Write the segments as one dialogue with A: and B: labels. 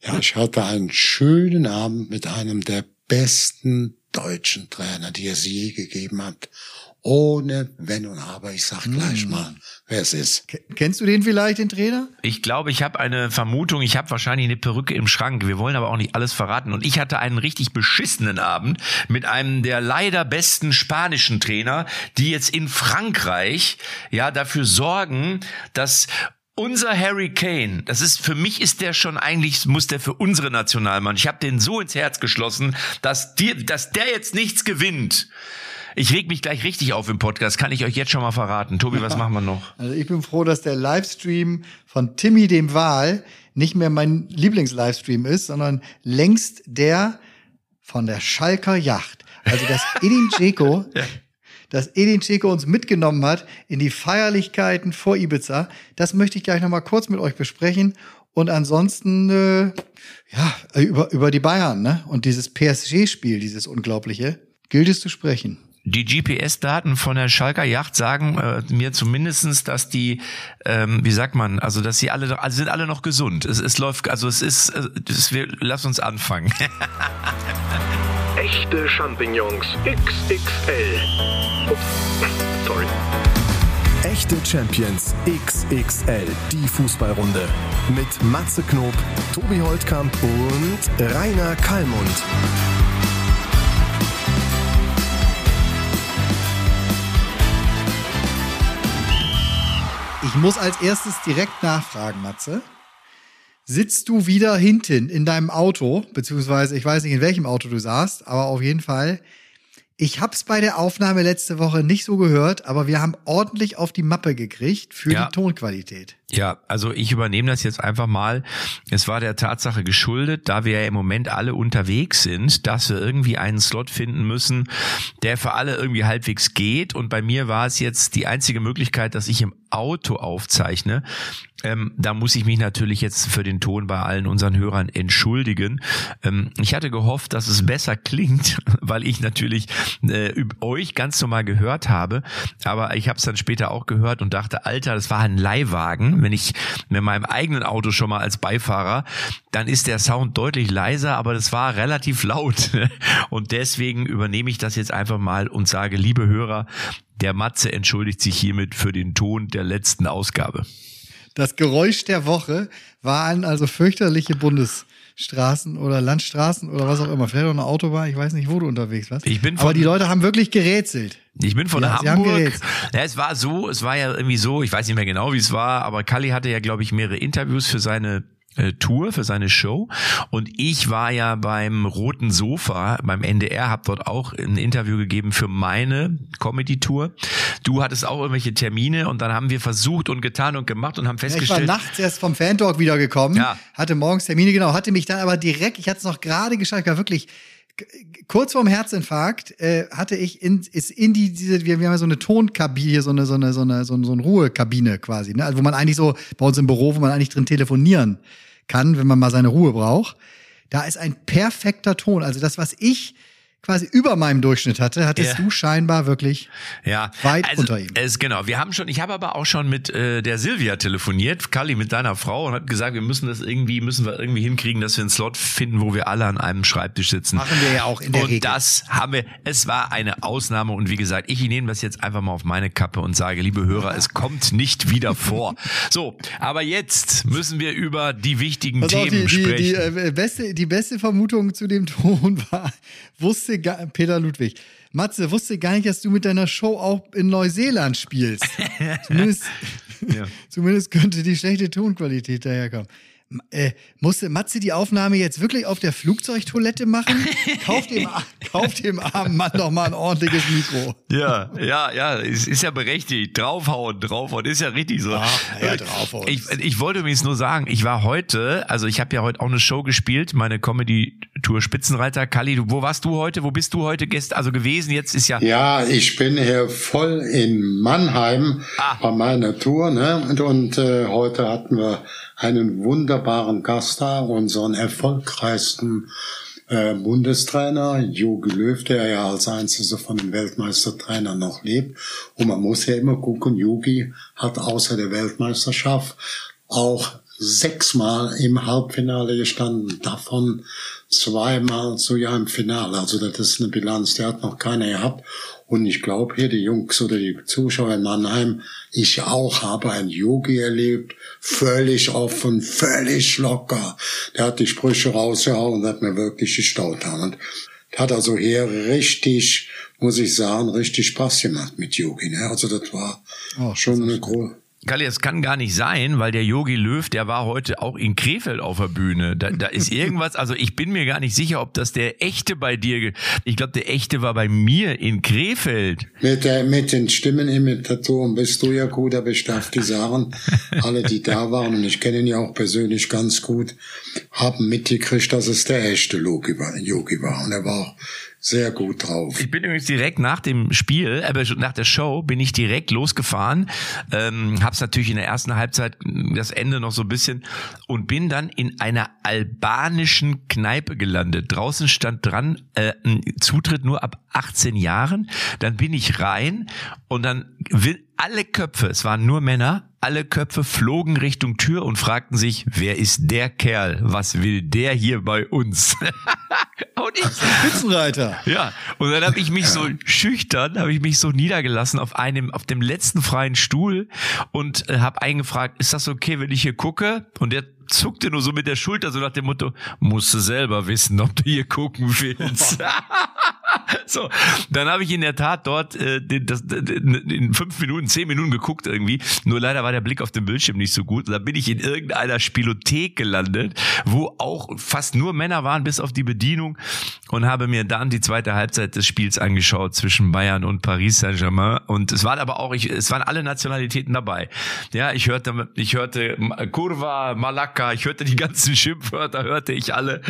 A: Ja, ich hatte einen schönen Abend mit einem der besten deutschen Trainer, die es je gegeben hat. Ohne Wenn und Aber. Ich sag gleich mal, wer es ist.
B: Kennst du den vielleicht, den Trainer?
C: Ich glaube, ich habe eine Vermutung, ich habe wahrscheinlich eine Perücke im Schrank. Wir wollen aber auch nicht alles verraten. Und ich hatte einen richtig beschissenen Abend mit einem der leider besten spanischen Trainer, die jetzt in Frankreich ja dafür sorgen, dass unser Harry Kane, für mich ist der schon eigentlich, muss der für unsere Nationalmannschaft. Ich habe den so ins Herz geschlossen, dass der jetzt nichts gewinnt. Ich reg mich gleich richtig auf im Podcast, kann ich euch jetzt schon mal verraten. Tobi, was machen wir noch?
B: Also ich bin froh, dass der Livestream von Timmy dem Wal nicht mehr mein Lieblings-Livestream ist, sondern längst der von der Schalker Yacht. Also dass Edin Dzeko uns mitgenommen hat in die Feierlichkeiten vor Ibiza. Das möchte ich gleich noch mal kurz mit euch besprechen. Und ansonsten über die Bayern, ne? Und dieses PSG-Spiel, dieses unglaubliche, gilt es zu sprechen.
C: Die GPS-Daten von der Schalker Yacht sagen mir zumindestens, dass die, dass sie sind alle noch gesund. Es läuft, lass uns anfangen.
D: Echte Champignons XXL. Ups, sorry.
E: Echte Champions XXL, die Fußballrunde. Mit Matze Knob, Tobi Holtkamp und Rainer Kallmund.
B: Ich muss als erstes direkt nachfragen, Matze. Sitzt du wieder hinten in deinem Auto, beziehungsweise ich weiß nicht, in welchem Auto du saßt, aber auf jeden Fall, ich hab's bei der Aufnahme letzte Woche nicht so gehört, aber wir haben ordentlich auf die Mappe gekriegt für die Tonqualität.
C: Ja, also ich übernehme das jetzt einfach mal. Es war der Tatsache geschuldet, da wir ja im Moment alle unterwegs sind, dass wir irgendwie einen Slot finden müssen, der für alle irgendwie halbwegs geht. Und bei mir war es jetzt die einzige Möglichkeit, dass ich im Auto aufzeichne. Da muss ich mich natürlich jetzt für den Ton bei allen unseren Hörern entschuldigen. Ich hatte gehofft, dass es besser klingt, weil ich natürlich euch ganz normal gehört habe. Aber ich habe es dann später auch gehört und dachte, Alter, das war ein Leihwagen. Wenn ich mit meinem eigenen Auto schon mal als Beifahrer, dann ist der Sound deutlich leiser, aber das war relativ laut. Und deswegen übernehme ich das jetzt einfach mal und sage, liebe Hörer, der Matze entschuldigt sich hiermit für den Ton der letzten Ausgabe.
B: Das Geräusch der Woche waren also fürchterliche Bundesstraßen oder Landstraßen oder was auch immer. Vielleicht auch eine Autobahn, ich weiß nicht, wo du unterwegs warst. Aber die Leute haben wirklich gerätselt.
C: Ich bin von Hamburg. Ja, es war ja irgendwie so, ich weiß nicht mehr genau, wie es war, aber Kalli hatte ja, glaube ich, mehrere Interviews für seine Tour, für seine Show, und ich war ja beim Roten Sofa beim NDR, habe dort auch ein Interview gegeben für meine Comedy-Tour. Du hattest auch irgendwelche Termine und dann haben wir versucht und getan und gemacht und haben festgestellt...
B: Ich war nachts erst vom Fan-Talk wiedergekommen, hatte morgens Termine, hatte mich dann aber direkt, ich hatte es noch gerade geschafft, ich war wirklich... Kurz vorm Herzinfarkt hatte ich wir haben ja so eine Tonkabine, so eine Ruhekabine quasi, ne? Also wo man eigentlich so bei uns im Büro, wo man eigentlich drin telefonieren kann, wenn man mal seine Ruhe braucht. Da ist ein perfekter Ton. Also das, was ich quasi über meinem Durchschnitt hattest du scheinbar wirklich weit unter ihm.
C: Genau. Ich habe aber auch schon mit der Silvia telefoniert, Kalli, mit deiner Frau, und hat gesagt, wir müssen wir irgendwie hinkriegen, dass wir einen Slot finden, wo wir alle an einem Schreibtisch sitzen.
B: Machen wir ja auch in der Regel.
C: Und das haben wir. Es war eine Ausnahme und wie gesagt, ich nehme das jetzt einfach mal auf meine Kappe und sage, liebe Hörer, es kommt nicht wieder vor. So, aber jetzt müssen wir über die wichtigen Themen sprechen.
B: Die beste Vermutung zu dem Ton war, Peter Ludwig. Matze wusste gar nicht, dass du mit deiner Show auch in Neuseeland spielst. Zumindest könnte die schlechte Tonqualität daherkommen. Musste Matze die Aufnahme jetzt wirklich auf der Flugzeugtoilette machen? Kauft dem armen Mann doch mal ein ordentliches Mikro.
C: Ja, es ist ja berechtigt. Draufhauen, ist ja richtig so.
B: Draufhauen.
C: Ich wollte übrigens nur sagen, ich war heute, also ich habe ja heute auch eine Show gespielt, meine Comedy-Tour Spitzenreiter. Kalli, wo warst du heute? Wo bist du heute gewesen? Jetzt ist ja...
A: Ja, ich bin hier voll in Mannheim bei meiner Tour, ne? Und heute hatten wir einen wunderbaren Gast da, unseren erfolgreichsten Bundestrainer, Jogi Löw, der ja als einziger von den Weltmeistertrainern noch lebt. Und man muss ja immer gucken, Jogi hat außer der Weltmeisterschaft auch 6-mal im Halbfinale gestanden, davon 2-mal so ja im Finale. Also das ist eine Bilanz, die hat noch keiner gehabt. Und ich glaube hier, die Jungs oder die Zuschauer in Mannheim, ich auch habe einen Yogi erlebt, völlig offen, völlig locker. Der hat die Sprüche rausgehauen und hat mir wirklich gestaut. Und hat also hier richtig, muss ich sagen, richtig Spaß gemacht mit Yogi. Ne? Also das war schon eine große...
C: Kalli, es kann gar nicht sein, weil der Jogi Löw, der war heute auch in Krefeld auf der Bühne. Da ist irgendwas, also ich bin mir gar nicht sicher, ob das der echte bei dir, ich glaube, der echte war bei mir in Krefeld.
A: Mit den Stimmenimitatoren bist du ja gut, aber ich darf die sagen, alle, die da waren, und ich kenne ihn ja auch persönlich ganz gut, haben mitgekriegt, dass es der echte Yogi war. Und er war auch sehr gut drauf.
C: Ich bin übrigens direkt nach dem Spiel, nach der Show bin ich direkt losgefahren, hab's natürlich in der ersten Halbzeit das Ende noch so ein bisschen und bin dann in einer albanischen Kneipe gelandet. Draußen stand dran, Zutritt nur ab 18 Jahren. Dann bin ich rein und dann alle Köpfe, es waren nur Männer, alle Köpfe flogen Richtung Tür und fragten sich, wer ist der Kerl? Was will der hier bei uns? Und ich,
B: Spitzenreiter.
C: Ja, und dann habe ich mich so niedergelassen auf dem letzten freien Stuhl und habe eingefragt, ist das okay, wenn ich hier gucke? Und der zuckte nur so mit der Schulter, so nach dem Motto, musst du selber wissen, ob du hier gucken willst. So, dann habe ich in der Tat dort in 5 Minuten, 10 Minuten geguckt irgendwie. Nur leider war der Blick auf dem Bildschirm nicht so gut. Und dann bin ich in irgendeiner Spielothek gelandet, wo auch fast nur Männer waren, bis auf die Bedienung, und habe mir dann die zweite Halbzeit des Spiels angeschaut zwischen Bayern und Paris Saint-Germain. Und es waren aber auch, es waren alle Nationalitäten dabei. Ja, ich hörte Kurva, Malaka, ich hörte die ganzen Schimpfwörter, hörte ich alle.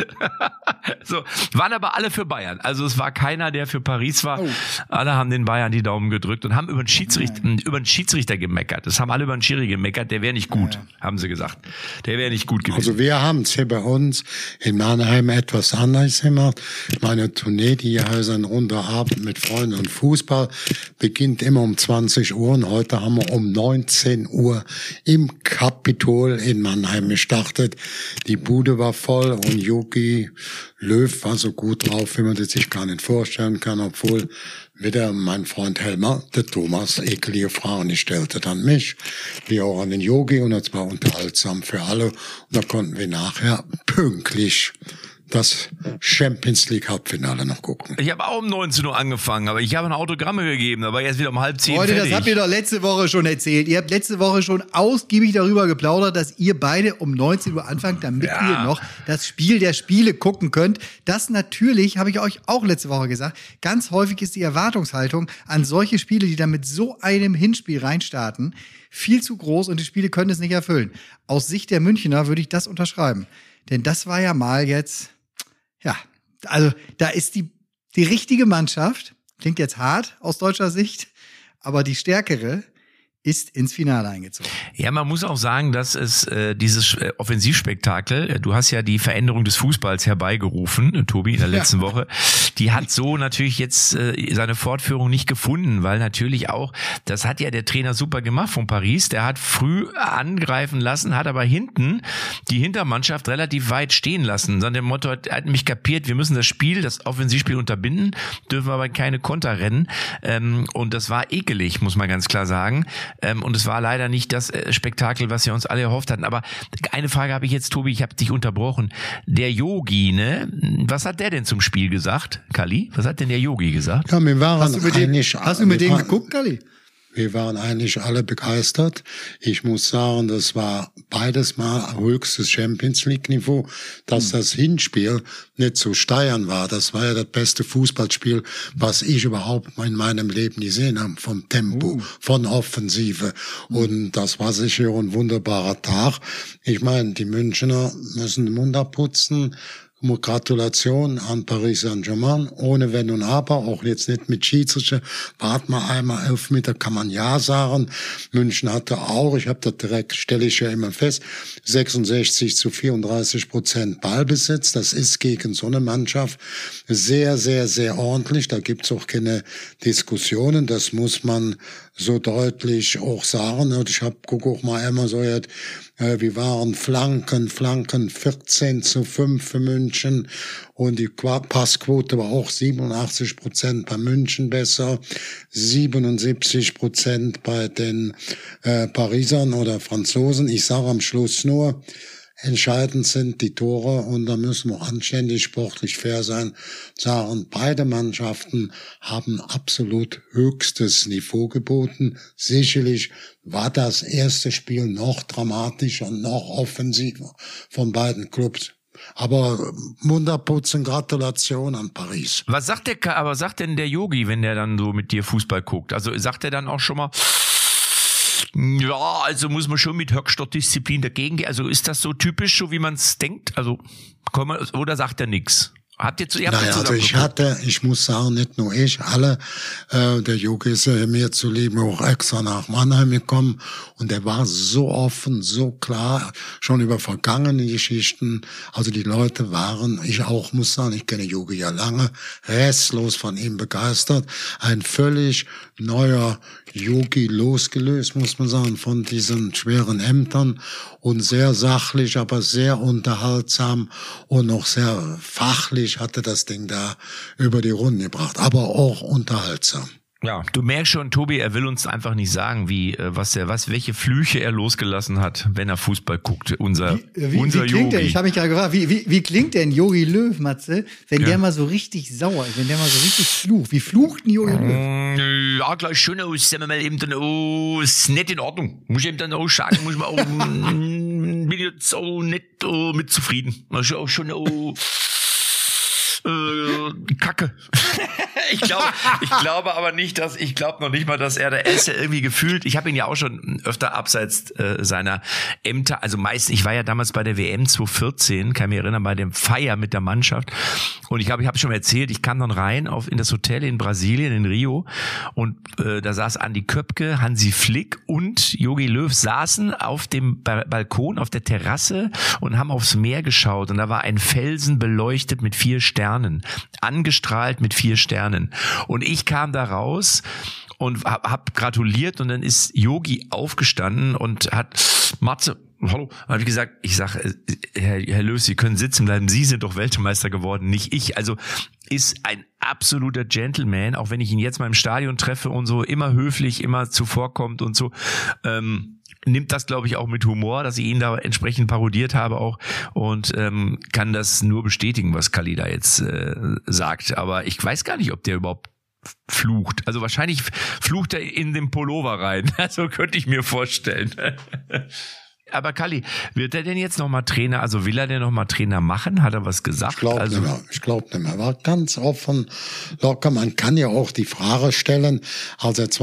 C: So, waren aber alle für Bayern. Also es war keiner, der für Paris war. Oh. Alle haben den Bayern die Daumen gedrückt und haben über den Schiedsrichter gemeckert. Das haben alle über den Schiri gemeckert. Der wäre nicht gut, haben sie gesagt. Der wäre nicht gut gewesen.
A: Also wir haben es hier bei uns in Mannheim etwas anders gemacht. Meine Tournee, die heißt ein runder Abend mit Freunden und Fußball, beginnt immer um 20 Uhr. Und heute haben wir um 19 Uhr im Kapitol in Mannheim gestartet. Die Bude war voll und Jogi Löw war so gut drauf, wie man das sich gar nicht vorstellen kann, obwohl wieder mein Freund Helmer, der Thomas, ekelige Fragen stellte dann mich, wie auch an den Yogi, und das war unterhaltsam für alle. Und da konnten wir nachher pünktlich das Champions League Halbfinale noch gucken.
C: Ich habe auch um 19 Uhr angefangen, aber ich habe ein Autogramme gegeben, da war jetzt wieder um 9:30
B: Leute,
C: fertig.
B: Das habt ihr doch letzte Woche schon erzählt. Ihr habt letzte Woche schon ausgiebig darüber geplaudert, dass ihr beide um 19 Uhr anfangt, damit ihr noch das Spiel der Spiele gucken könnt. Das natürlich, habe ich euch auch letzte Woche gesagt, ganz häufig ist die Erwartungshaltung an solche Spiele, die dann mit so einem Hinspiel reinstarten, viel zu groß und die Spiele können es nicht erfüllen. Aus Sicht der Münchner würde ich das unterschreiben. Denn das war ja mal jetzt... Ja, also da ist die richtige Mannschaft, klingt jetzt hart aus deutscher Sicht, aber die stärkere ist ins Finale eingezogen.
C: Ja, man muss auch sagen, dass es dieses Offensivspektakel, du hast ja die Veränderung des Fußballs herbeigerufen, Tobi, in der letzten Woche, die hat so natürlich jetzt seine Fortführung nicht gefunden, weil natürlich auch, das hat ja der Trainer super gemacht von Paris, der hat früh angreifen lassen, hat aber hinten die Hintermannschaft relativ weit stehen lassen. Nach dem Motto, er hat mich kapiert, wir müssen das Offensivspiel unterbinden, dürfen aber keine Konter rennen, und das war ekelig, muss man ganz klar sagen. Und es war leider nicht das Spektakel, was wir uns alle erhofft hatten. Aber eine Frage habe ich jetzt, Tobi, ich habe dich unterbrochen. Der Yogi, ne? Was hat der denn zum Spiel gesagt, Kalli? Was hat denn der Yogi gesagt?
A: Ja, wir waren
B: hast du mit dem geguckt, Kalli?
A: Wir waren eigentlich alle begeistert. Ich muss sagen, das war beides mal höchstes Champions-League-Niveau. Dass das Hinspiel nicht so steigern war, das war ja das beste Fußballspiel, was ich überhaupt in meinem Leben gesehen habe. Vom Tempo, von Offensive. Und das war sicher ein wunderbarer Tag. Ich meine, die Münchner müssen den Mund abputzen. Gratulation an Paris Saint-Germain, ohne Wenn und Aber, auch jetzt nicht mit Schiedsrichter. Warten wir einmal 11 Meter, kann man ja sagen. München hatte auch, ich habe das direkt, stelle ich ja immer fest, 66-34% Ballbesitz. Das ist gegen so eine Mannschaft sehr, sehr, sehr ordentlich. Da gibt's auch keine Diskussionen. Das muss man so deutlich auch sagen. Und ich guck auch mal immer so jetzt, wir waren Flanken 14:5 für München und die Passquote war auch 87% bei München besser, 77% bei den Parisern oder Franzosen. Ich sage am Schluss nur, entscheidend sind die Tore und da müssen wir anständig sportlich fair sein. Sagen, beide Mannschaften haben absolut höchstes Niveau geboten. Sicherlich war das erste Spiel noch dramatischer und noch offensiver von beiden Clubs. Aber Munterputzen, Gratulation an Paris.
C: Was sagt denn der Yogi, wenn der dann so mit dir Fußball guckt? Also sagt er dann auch schon mal, ja, also muss man schon mit höchster Disziplin dagegen gehen. Also ist das so typisch, so wie man es denkt? Also oder sagt er nichts?
A: Ich muss sagen, nicht nur ich, alle, der Yogi ist ja mir zuliebe auch extra nach Mannheim gekommen und der war so offen, so klar, schon über vergangene Geschichten. Also die Leute waren, ich auch muss sagen, ich kenne Yogi ja lange, restlos von ihm begeistert. Ein völlig neuer Yogi, losgelöst, muss man sagen, von diesen schweren Ämtern und sehr sachlich, aber sehr unterhaltsam und noch sehr fachlich hatte das Ding da über die Runden gebracht, aber auch unterhaltsam.
C: Ja, du merkst schon, Tobi, er will uns einfach nicht sagen, welche Flüche er losgelassen hat, wenn er Fußball guckt. Unser
B: Yogi. Ich habe mich gerade gefragt, wie klingt denn Yogi Löw, Matze, wenn der mal so richtig sauer ist, wenn der mal so richtig flucht? Wie flucht ein Yogi Löw?
C: Ja, gleich schon aus, sagen wir mal eben dann, ist nicht in Ordnung. Muss ich eben dann auch sagen, bin jetzt auch nicht mit zufrieden. Das ist auch schon Kacke. Ich glaube aber nicht, ich glaube noch nicht mal, dass er ist ja irgendwie gefühlt, ich habe ihn ja auch schon öfter abseits seiner Ämter, also meistens, ich war ja damals bei der WM 2014, kann mich erinnern, bei dem Feier mit der Mannschaft und ich habe schon erzählt, ich kam dann rein in das Hotel in Brasilien, in Rio und da saß Andi Köpke, Hansi Flick und Jogi Löw saßen auf dem Balkon, auf der Terrasse und haben aufs Meer geschaut und da war ein Felsen beleuchtet mit 4 Sternen, angestrahlt mit 4 Sternen. Und ich kam da raus und hab gratuliert und dann ist Yogi aufgestanden und hat Matze, hallo, habe ich gesagt, Herr Löw, Sie können sitzen bleiben, Sie sind doch Weltmeister geworden, nicht ich. Also ist ein absoluter Gentleman, auch wenn ich ihn jetzt mal im Stadion treffe und so, immer höflich, immer zuvorkommt und so. Nimmt das, glaube ich, auch mit Humor, dass ich ihn da entsprechend parodiert habe auch und kann das nur bestätigen, was Kalli da jetzt sagt. Aber ich weiß gar nicht, ob der überhaupt flucht. Also wahrscheinlich flucht er in den Pullover rein. Also könnte ich mir vorstellen. Aber Kalli, wird er denn jetzt nochmal Trainer, also will er denn nochmal Trainer machen? Hat er was gesagt?
A: Ich glaube nicht mehr. Er war ganz offen, locker. Man kann ja auch die Frage stellen, als er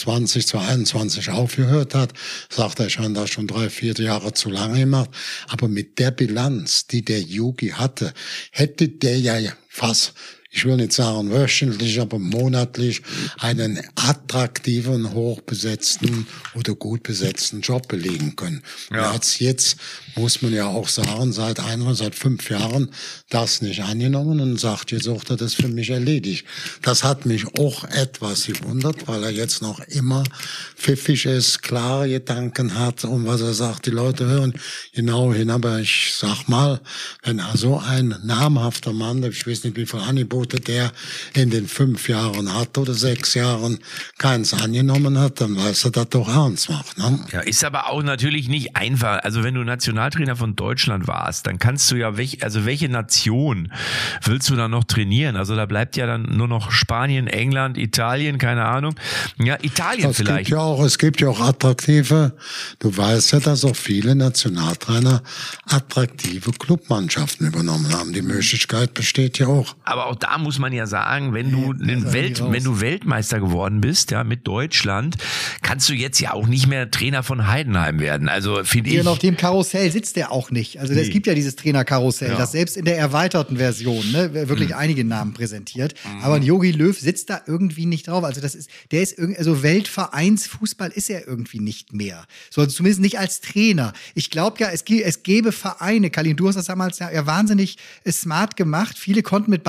A: 2021 aufgehört hat, sagt er schon, da schon 3-4 Jahre zu lange gemacht. Aber mit der Bilanz, die der Yogi hatte, hätte der ja fast, ich will nicht sagen wöchentlich, aber monatlich einen attraktiven, hochbesetzten oder gut besetzten Job belegen können. Ja. Er hat's jetzt, muss man ja auch sagen, seit 5 Jahren das nicht angenommen und sagt, jetzt auch, das ist für mich erledigt. Das hat mich auch etwas gewundert, weil er jetzt noch immer pfiffig ist, klare Gedanken hat und was er sagt, die Leute hören genau hin. Aber ich sag mal, wenn so ein namhafter Mann, ich weiß nicht, wie viel Angebote der in den 5 Jahren hat oder 6 Jahren keins angenommen hat, dann weiß er das doch ernst macht. Ne?
C: Ja, ist aber auch natürlich nicht einfach. Also wenn du Nationaltrainer von Deutschland warst, dann kannst du ja, welche Nation willst du dann noch trainieren? Also da bleibt ja dann nur noch Spanien, England, Italien, keine Ahnung. Ja, Italien vielleicht.
A: Es gibt ja auch attraktive, du weißt ja, dass auch viele Nationaltrainer attraktive Clubmannschaften übernommen haben. Die Möglichkeit besteht ja auch.
C: Aber auch da muss man ja sagen, wenn du Weltmeister geworden bist, ja, mit Deutschland, kannst du jetzt ja auch nicht mehr Trainer von Heidenheim werden. Also finde ich.
B: Und auf dem Karussell sitzt der auch nicht. Also es gibt ja dieses Trainerkarussell, das selbst in der erweiterten Version, wirklich einige Namen präsentiert. Aber ein Jogi Löw sitzt da irgendwie nicht drauf. Also der ist irgendwie, also Weltvereinsfußball ist er irgendwie nicht mehr. So, also zumindest nicht als Trainer. Ich glaube ja, es gäbe Vereine, Kalin, du hast das damals ja wahnsinnig smart gemacht. Viele konnten mit Bayer Leverkusen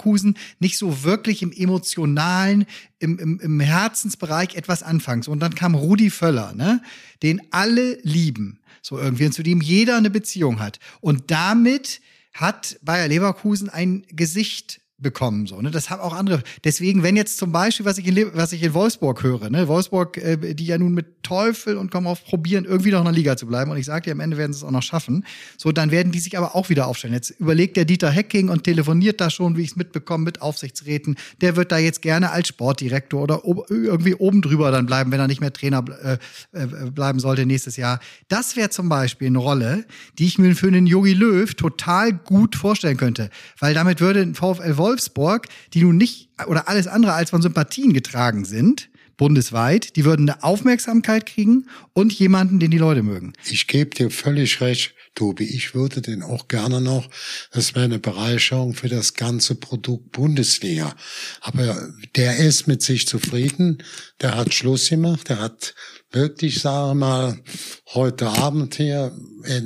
B: Leverkusen nicht so wirklich im emotionalen, im Herzensbereich etwas anfangen. So, und dann kam Rudi Völler, ne, den alle lieben, so irgendwie, und zu dem jeder eine Beziehung hat. Und damit hat Bayer Leverkusen ein Gesicht bekommen, so, ne? Das haben auch andere. Deswegen, wenn jetzt zum Beispiel, was ich in Wolfsburg höre, ne, Wolfsburg, die ja nun mit Teufel und komm auf probieren, irgendwie noch in der Liga zu bleiben, und ich sage dir, am Ende werden sie es auch noch schaffen, so, dann werden die sich aber auch wieder aufstellen. Jetzt überlegt der Dieter Hecking und telefoniert da schon, wie ich es mitbekomme, mit Aufsichtsräten, der wird da jetzt gerne als Sportdirektor oder irgendwie oben drüber dann bleiben, wenn er nicht mehr Trainer bleiben sollte nächstes Jahr. Das wäre zum Beispiel eine Rolle, die ich mir für einen Jogi Löw total gut vorstellen könnte, weil damit würde ein VfL Wolfsburg, die nun nicht oder alles andere als von Sympathien getragen sind, bundesweit, die würden eine Aufmerksamkeit kriegen und jemanden, den die Leute mögen.
A: Ich gebe dir völlig recht, Tobi. Ich würde den auch gerne noch. Das wäre eine Bereicherung für das ganze Produkt Bundesliga. Aber der ist mit sich zufrieden. Der hat Schluss gemacht. Der hat wirklich, sage mal, heute Abend hier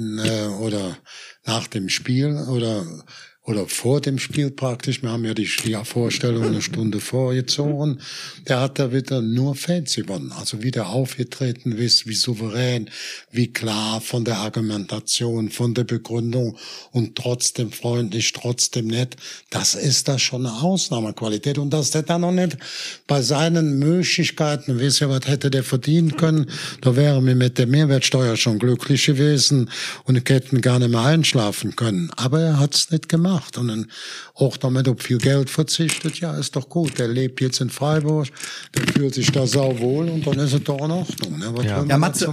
A: oder nach dem Spiel oder vor dem Spiel praktisch, wir haben ja die Vorstellung eine Stunde vorgezogen, der hat da wieder nur Fans gewonnen. Also wie der aufgetreten ist, wie souverän, wie klar von der Argumentation, von der Begründung und trotzdem freundlich, trotzdem nett. Das ist da schon eine Ausnahmequalität. Und dass der dann noch nicht bei seinen Möglichkeiten, wisst ihr, was hätte der verdienen können, da wäre mir mit der Mehrwertsteuer schon glücklich gewesen und ich hätte gar nicht mehr einschlafen können. Aber er hat's nicht gemacht. Und dann auch damit auf viel Geld verzichtet, ja, ist doch gut. Der lebt jetzt in Freiburg, der fühlt sich da sauwohl und dann ist es doch in Ordnung. Ne?
B: Matze,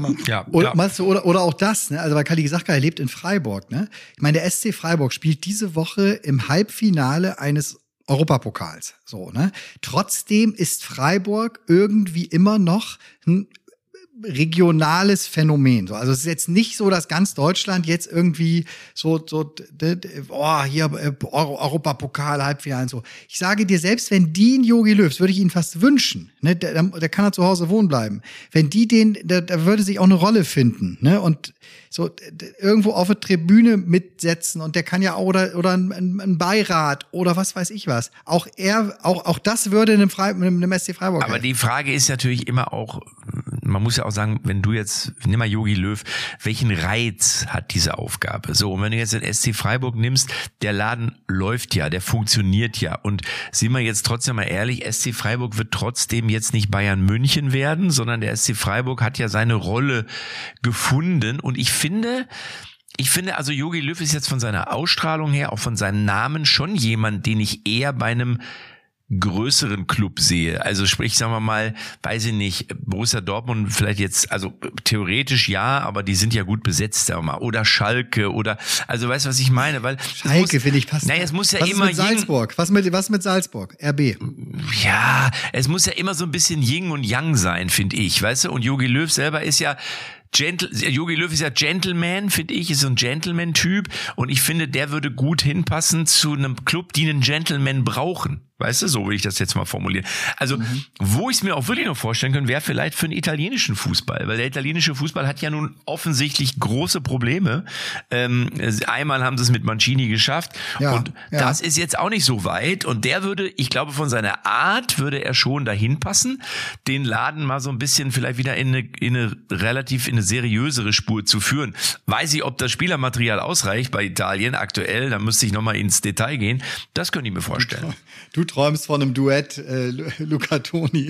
B: oder auch das, ne? Also weil Kali gesagt hat, er lebt in Freiburg. Ne? Ich meine, der SC Freiburg spielt diese Woche im Halbfinale eines Europapokals. So, ne? Trotzdem ist Freiburg irgendwie immer noch ein regionales Phänomen. Also es ist jetzt nicht so, dass ganz Deutschland jetzt irgendwie hier Europapokal, Halbfinale und so. Ich sage dir, selbst wenn die einen Jogi Löws, würde ich ihn fast wünschen, ne, der kann ja zu Hause wohnen bleiben. Wenn die da würde sich auch eine Rolle finden, ne, und so irgendwo auf der Tribüne mitsetzen und der kann ja auch oder ein Beirat oder was weiß ich was. Auch das würde einem SC Freiburg.
C: Aber die Frage ist natürlich immer auch, man muss ja auch sagen, wenn du jetzt, nimm mal Jogi Löw, welchen Reiz hat diese Aufgabe? So, und wenn du jetzt den SC Freiburg nimmst, der Laden läuft ja, der funktioniert ja. Und sind wir jetzt trotzdem mal ehrlich, SC Freiburg wird trotzdem jetzt nicht Bayern München werden, sondern der SC Freiburg hat ja seine Rolle gefunden. Und ich finde, also Jogi Löw ist jetzt von seiner Ausstrahlung her, auch von seinem Namen schon jemand, den ich eher bei einem größeren Club sehe. Also sprich, sagen wir mal, weiß ich nicht, Borussia Dortmund vielleicht jetzt, also theoretisch ja, aber die sind ja gut besetzt, sagen wir mal. Oder Schalke oder, also weißt du, was ich meine? Weil
B: Schalke finde ich passt.
C: Naja, es muss ja
B: was
C: immer
B: mit Salzburg? Was mit Salzburg? RB.
C: Ja, es muss ja immer so ein bisschen Yin und Yang sein, finde ich, weißt du? Und Jogi Löw selber ist ja Jogi Löw ist ja Gentleman, finde ich, ist so ein Gentleman-Typ und ich finde, der würde gut hinpassen zu einem Club, die einen Gentleman brauchen. Weißt du, so will ich das jetzt mal formulieren. Also, wo ich es mir auch wirklich noch vorstellen kann, wäre vielleicht für den italienischen Fußball, weil der italienische Fußball hat ja nun offensichtlich große Probleme. Einmal haben sie es mit Mancini geschafft und das ist jetzt auch nicht so weit und der würde, ich glaube, von seiner Art würde er schon dahin passen, den Laden mal so ein bisschen vielleicht wieder in eine seriösere Spur zu führen. Weiß ich, ob das Spielermaterial ausreicht bei Italien aktuell, da müsste ich nochmal ins Detail gehen. Das könnte ich mir vorstellen.
B: Du träumst von einem Duett Luca Toni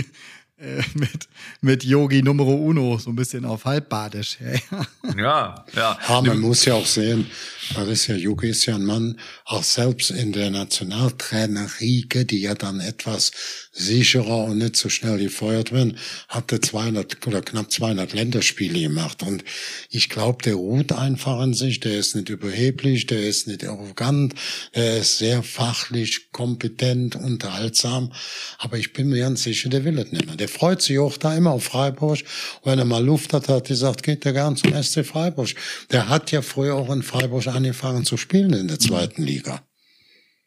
B: mit Yogi Numero Uno, so ein bisschen auf Halbbadisch.
C: Ja.
A: Man muss ja auch sehen, Yogi ist ja ein Mann, auch selbst in der Nationaltrainerriege, die ja dann etwas sicherer und nicht so schnell gefeuert werden, hat er 200 oder knapp 200 Länderspiele gemacht. Und ich glaube, der ruht einfach in sich, der ist nicht überheblich, der ist nicht arrogant, der ist sehr fachlich, kompetent, unterhaltsam. Aber ich bin mir ganz sicher, der will es nicht mehr. Der freut sich auch da immer auf Freiburg. Und wenn er mal Luft hat er gesagt, geht er gern zum SC Freiburg. Der hat ja früher auch in Freiburg angefangen zu spielen in der zweiten Liga.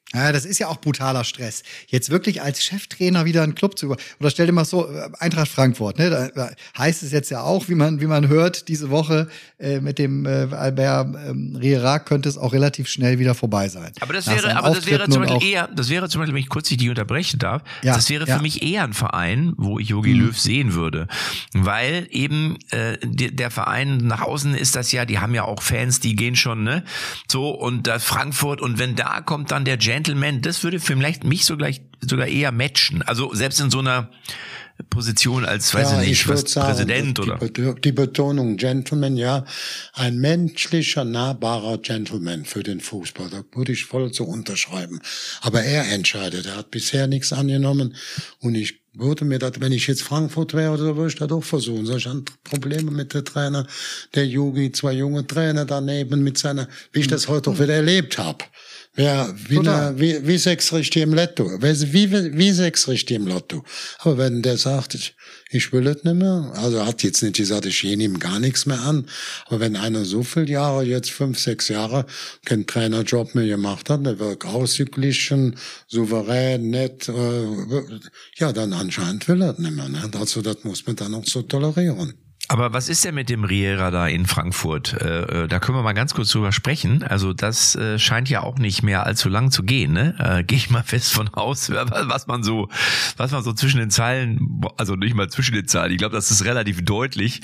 B: Ja, das ist ja auch brutaler Stress. Jetzt wirklich als Cheftrainer wieder einen Club zu oder stell dir mal so, Eintracht Frankfurt, ne? Da heißt es jetzt ja auch, wie man hört, diese Woche mit dem Albert Riera könnte es auch relativ schnell wieder vorbei sein.
C: Aber das wäre zum Beispiel, wenn ich kurz dich unterbrechen darf, das wäre für mich eher ein Verein, wo ich Jogi Löw sehen würde. Weil eben der Verein nach außen ist das ja, die haben ja auch Fans, die gehen schon, ne? So, und da Frankfurt, und wenn da kommt dann der Gentleman, das würde vielleicht mich sogar eher matchen. Also selbst in so einer Position als, weiß ich nicht, was, sagen, Präsident oder?
A: Die Betonung Gentleman, ja. Ein menschlicher, nahbarer Gentleman für den Fußball. Da würde ich voll so unterschreiben. Aber er entscheidet. Er hat bisher nichts angenommen. Und ich würde mir das, wenn ich jetzt Frankfurt wäre, oder so, würde ich das auch versuchen. So, ich habe Probleme mit der Trainer, der Jogi, 2 junge Trainer daneben mit seiner, wie ich das heute auch wieder erlebt habe. Ja, wie 6 richtig im Lotto. Wie 6 richtig im Lotto. Aber wenn der sagt, ich will es nicht mehr, also hat jetzt nicht gesagt, ich gehe ihm gar nichts mehr an. Aber wenn einer so viele Jahre, jetzt 5, 6 Jahre, keinen Trainerjob mehr gemacht hat, der wird ausgeglichen, souverän, nett, ja, dann anscheinend will er es nicht mehr. Ne? Also das muss man dann auch so tolerieren.
C: Aber was ist denn mit dem Riera da in Frankfurt? Da können wir mal ganz kurz drüber sprechen. Also das scheint ja auch nicht mehr allzu lang zu gehen, ne? Gehe ich mal fest von aus, was man so zwischen den Zeilen, also nicht mal zwischen den Zeilen, ich glaube, das ist relativ deutlich.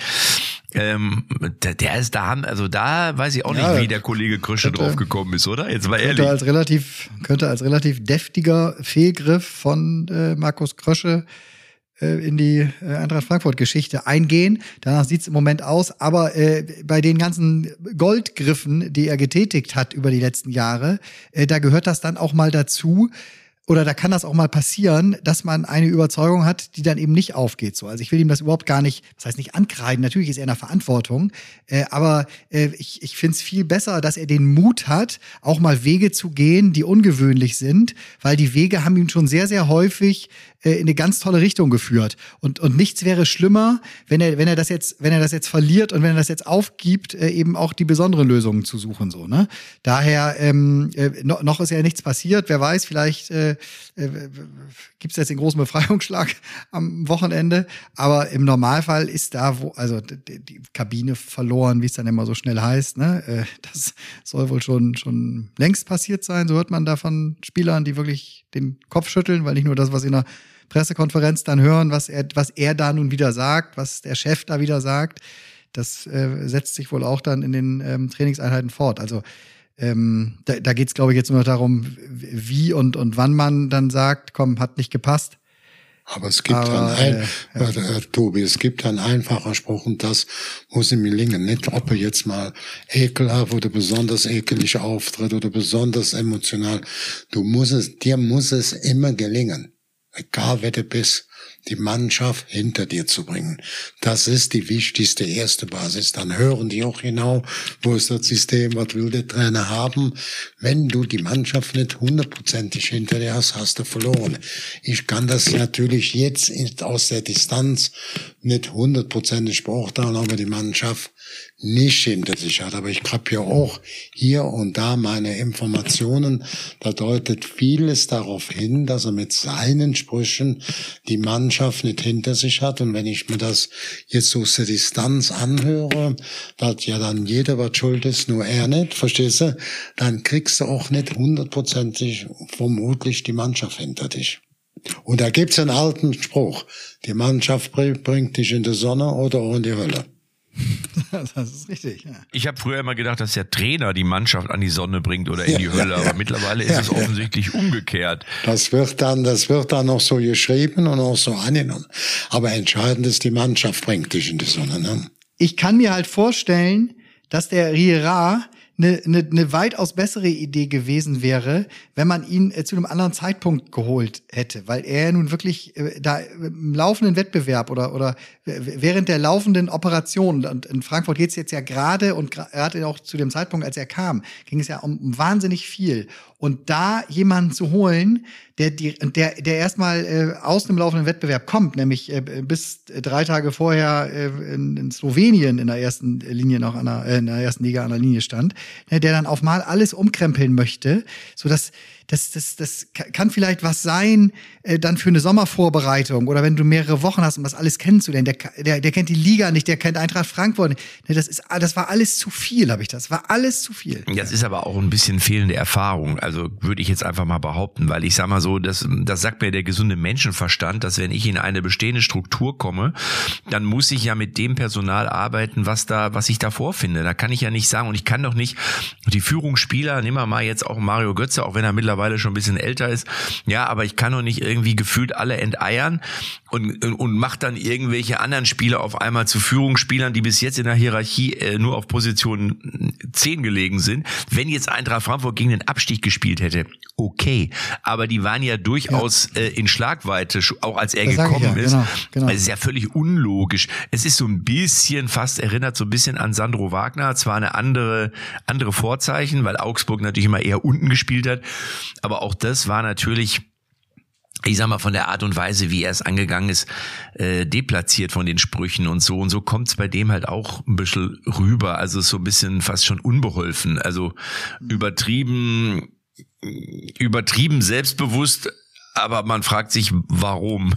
C: Der ist da, also da weiß ich auch nicht, wie der Kollege Krösche drauf gekommen ist, oder? Jetzt mal ehrlich.
B: Könnte als relativ deftiger Fehlgriff von Markus Krösche in die Eintracht Frankfurt-Geschichte eingehen. Danach sieht's im Moment aus. Aber bei den ganzen Goldgriffen, die er getätigt hat über die letzten Jahre, da gehört das dann auch mal dazu. Oder da kann das auch mal passieren, dass man eine Überzeugung hat, die dann eben nicht aufgeht. So, also ich will ihm das überhaupt gar nicht, das heißt nicht ankreiden, natürlich ist er in der Verantwortung, aber ich finde es viel besser, dass er den Mut hat, auch mal Wege zu gehen, die ungewöhnlich sind, weil die Wege haben ihn schon sehr, sehr häufig in eine ganz tolle Richtung geführt. Und nichts wäre schlimmer, wenn er das jetzt verliert und wenn er das jetzt aufgibt, eben auch die besonderen Lösungen zu suchen, so, ne? Daher, noch ist ja nichts passiert, wer weiß, vielleicht gibt's jetzt den großen Befreiungsschlag am Wochenende, aber im Normalfall ist da, also die Kabine verloren, wie es dann immer so schnell heißt, ne? Das soll wohl schon längst passiert sein, so hört man da von Spielern, die wirklich den Kopf schütteln, weil nicht nur das, was in der Pressekonferenz dann hören, was er da nun wieder sagt, was der Chef da wieder sagt, das setzt sich wohl auch dann in den Trainingseinheiten fort. Also da geht's, glaube ich, jetzt nur noch darum, wie und wann man dann sagt, komm, hat nicht gepasst.
A: Aber es gibt Tobi, es gibt einen einfachen Spruch und das muss ihm gelingen. Nicht, ob er jetzt mal ekelhaft oder besonders ekelig auftritt oder besonders emotional. Dir muss es immer gelingen. Egal wer du bist, die Mannschaft hinter dir zu bringen. Das ist die wichtigste erste Basis. Dann hören die auch genau, wo ist das System, was will der Trainer haben. Wenn du die Mannschaft nicht 100%ig hinter dir hast du verloren. Ich kann das natürlich jetzt aus der Distanz nicht 100%ig beurteilen, aber die Mannschaft nicht hinter sich hat. Aber ich habe ja auch hier und da meine Informationen. Da deutet vieles darauf hin, dass er mit seinen Sprüchen die Mannschaft nicht hinter sich hat. Und wenn ich mir das jetzt so aus der Distanz anhöre, dass ja dann jeder was schuld ist, nur er nicht, verstehst du? Dann kriegst du auch nicht 100%ig vermutlich die Mannschaft hinter dich. Und da gibt's einen alten Spruch. Die Mannschaft bringt dich in die Sonne oder auch in die Hölle.
B: Das ist richtig, ja.
C: Ich habe früher immer gedacht, dass der Trainer die Mannschaft an die Sonne bringt oder in die Hölle, aber mittlerweile ist es offensichtlich umgekehrt.
A: Das wird dann noch so geschrieben und auch so angenommen. Aber entscheidend ist, die Mannschaft bringt dich in die Sonne, ne?
B: Ich kann mir halt vorstellen, dass der Riera eine weitaus bessere Idee gewesen wäre, wenn man ihn zu einem anderen Zeitpunkt geholt hätte, weil er nun wirklich da im laufenden Wettbewerb oder während der laufenden Operation, und in Frankfurt geht's jetzt ja gerade auch zu dem Zeitpunkt, als er kam, ging es ja um wahnsinnig viel. Und da jemanden zu holen, der erstmal aus einem laufenden Wettbewerb kommt, nämlich bis 3 Tage vorher in Slowenien in der ersten Linie noch in der ersten Liga an der Linie stand, ne, der dann auf mal alles umkrempeln möchte, so dass das kann vielleicht was sein, dann für eine Sommervorbereitung oder wenn du mehrere Wochen hast, um das alles kennenzulernen. Der kennt die Liga nicht, der kennt Eintracht Frankfurt nicht. Das war alles zu viel, das war alles zu viel.
C: Das ist aber auch ein bisschen fehlende Erfahrung, also würde ich jetzt einfach mal behaupten, weil ich sag mal so, das sagt mir der gesunde Menschenverstand, dass wenn ich in eine bestehende Struktur komme, dann muss ich ja mit dem Personal arbeiten, was ich da vorfinde. Da kann ich ja nicht sagen, und ich kann doch nicht die Führungsspieler, nehmen wir mal jetzt auch Mario Götze, auch wenn er mittlerweile schon ein bisschen älter ist, ja, aber ich kann doch nicht irgendwie gefühlt alle enteiern und macht dann irgendwelche anderen Spieler auf einmal zu Führungsspielern, die bis jetzt in der Hierarchie nur auf Position 10 gelegen sind. Wenn jetzt Eintracht Frankfurt gegen den Abstieg gespielt hätte, okay, aber die waren ja durchaus in Schlagweite, auch als er gekommen ist. Genau. Also es ist ja völlig unlogisch. Es ist so ein bisschen, fast erinnert so ein bisschen an Sandro Wagner, zwar eine andere Vorzeichen, weil Augsburg natürlich immer eher unten gespielt hat, aber auch das war natürlich, ich sag mal, von der Art und Weise, wie er es angegangen ist, deplatziert von den Sprüchen und so. Und so kommt es bei dem halt auch ein bisschen rüber. Also so ein bisschen fast schon unbeholfen. Also übertrieben selbstbewusst, aber man fragt sich, warum?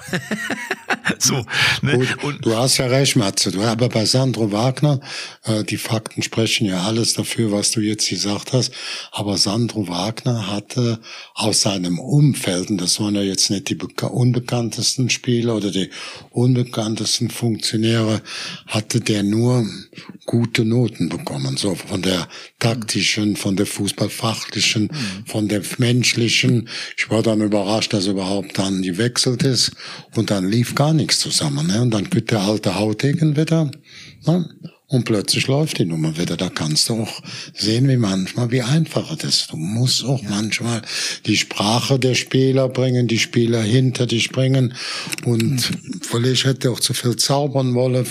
C: So, ne?
A: Gut, und du hast ja recht, Matze. Aber bei Sandro Wagner, die Fakten sprechen ja alles dafür, was du jetzt gesagt hast. Aber Sandro Wagner hatte aus seinem Umfeld, und das waren ja jetzt nicht die unbekanntesten Spieler oder die unbekanntesten Funktionäre, hatte der nur gute Noten bekommen. So von der taktischen, von der fußballfachlichen, von der menschlichen. Ich war dann überrascht, dass er überhaupt dann gewechselt ist. Und dann lief gar nichts zusammen, ne? Und dann gibt der alte Hautegen wieder, ne? Und plötzlich läuft die Nummer wieder. Da kannst du auch sehen, wie einfach es ist. Du musst auch manchmal die Sprache der Spieler bringen, die Spieler hinter dich bringen. Und vielleicht hätte auch zu viel zaubern wollen,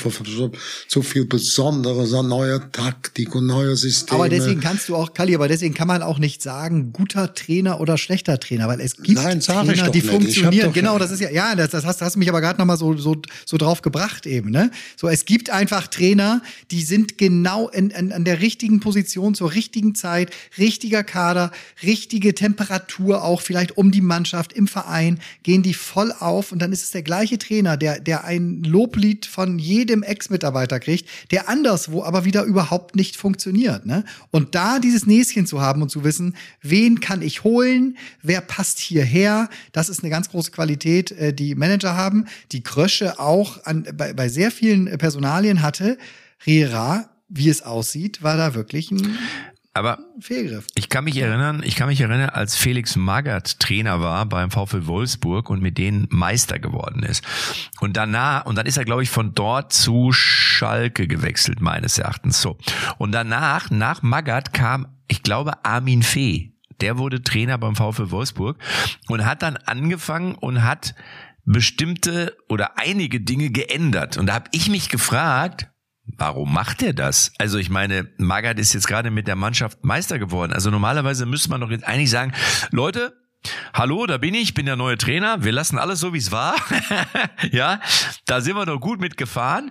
A: zu viel Besonderes an neuer Taktik und neuer Systeme.
B: Aber deswegen kannst du auch, Kalli, deswegen kann man auch nicht sagen, guter Trainer oder schlechter Trainer, weil es gibt Trainer, die funktionieren. Genau, das ist das hast du mich aber gerade nochmal so drauf gebracht eben, ne? So, es gibt einfach Trainer, die sind genau an der richtigen Position, zur richtigen Zeit, richtiger Kader, richtige Temperatur auch vielleicht um die Mannschaft, im Verein, gehen die voll auf und dann ist es der gleiche Trainer, der ein Loblied von jedem Ex-Mitarbeiter kriegt, der anderswo aber wieder überhaupt nicht funktioniert, ne? Und da dieses Näschen zu haben und zu wissen, wen kann ich holen, wer passt hierher, das ist eine ganz große Qualität, die Manager haben, die Krösche auch bei sehr vielen Personalien hatte. Riera, wie es aussieht, war da wirklich ein Fehlgriff.
C: Ich kann mich erinnern, als Felix Magath Trainer war beim VfL Wolfsburg und mit denen Meister geworden ist. Und dann ist er, glaube ich, von dort zu Schalke gewechselt, meines Erachtens. So. Und danach, nach Magath kam, ich glaube, Armin Fee. Der wurde Trainer beim VfL Wolfsburg und hat dann angefangen und hat bestimmte oder einige Dinge geändert. Und da habe ich mich gefragt, warum macht er das? Also ich meine, Magath ist jetzt gerade mit der Mannschaft Meister geworden. Also normalerweise müsste man doch jetzt eigentlich sagen, Leute, hallo, da bin der neue Trainer, wir lassen alles so, wie es war. Ja, da sind wir doch gut mitgefahren.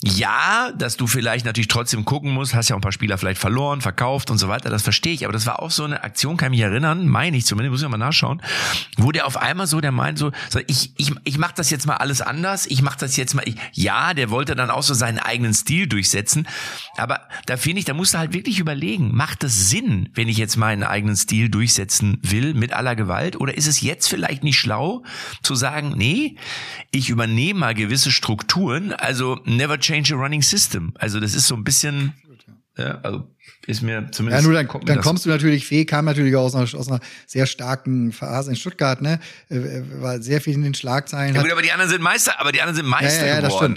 C: Ja, dass du vielleicht natürlich trotzdem gucken musst, hast ja auch ein paar Spieler vielleicht verloren, verkauft und so weiter, das verstehe ich. Aber das war auch so eine Aktion, kann ich mich erinnern, meine ich zumindest, muss ich mal nachschauen, wo der auf einmal der meint so ich mach das jetzt mal alles anders, ich mach das jetzt mal, ja, der wollte dann auch so seinen eigenen Stil durchsetzen. Aber da finde ich, da musst du halt wirklich überlegen, macht es Sinn, wenn ich jetzt meinen eigenen Stil durchsetzen will, mit aller Gewalt? Oder ist es jetzt vielleicht nicht schlau zu sagen, nee, ich übernehme mal gewisse Strukturen, also never change a running system. Also das ist so ein bisschen, also ist mir zumindest...
B: Ja, nur dann kommst du natürlich, Fee kam natürlich auch aus einer sehr starken Phase in Stuttgart, ne? War sehr viel in den Schlagzeilen.
C: Ja gut, aber die anderen sind Meister geworden.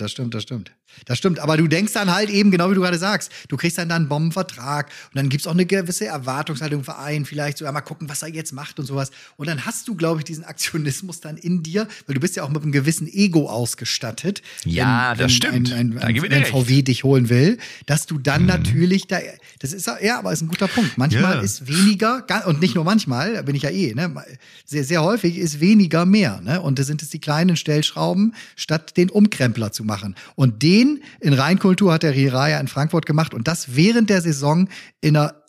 B: Das stimmt, aber du denkst dann halt eben, genau wie du gerade sagst, du kriegst dann einen Bombenvertrag und dann gibt's auch eine gewisse Erwartungshaltung im Verein, vielleicht so, mal gucken, was er jetzt macht und sowas. Und dann hast du, glaube ich, diesen Aktionismus dann in dir, weil du bist ja auch mit einem gewissen Ego ausgestattet.
C: Ja, das stimmt.
B: Wenn VW dich holen will, dass du dann natürlich das ist aber ist ein guter Punkt. Manchmal ist weniger, und nicht nur manchmal, da bin ich ja ne, sehr, sehr häufig ist weniger mehr, ne? Und da sind es die kleinen Stellschrauben, statt den Umkrempler zu machen. Und in Reinkultur hat der Riera ja in Frankfurt gemacht und das während der Saison in einer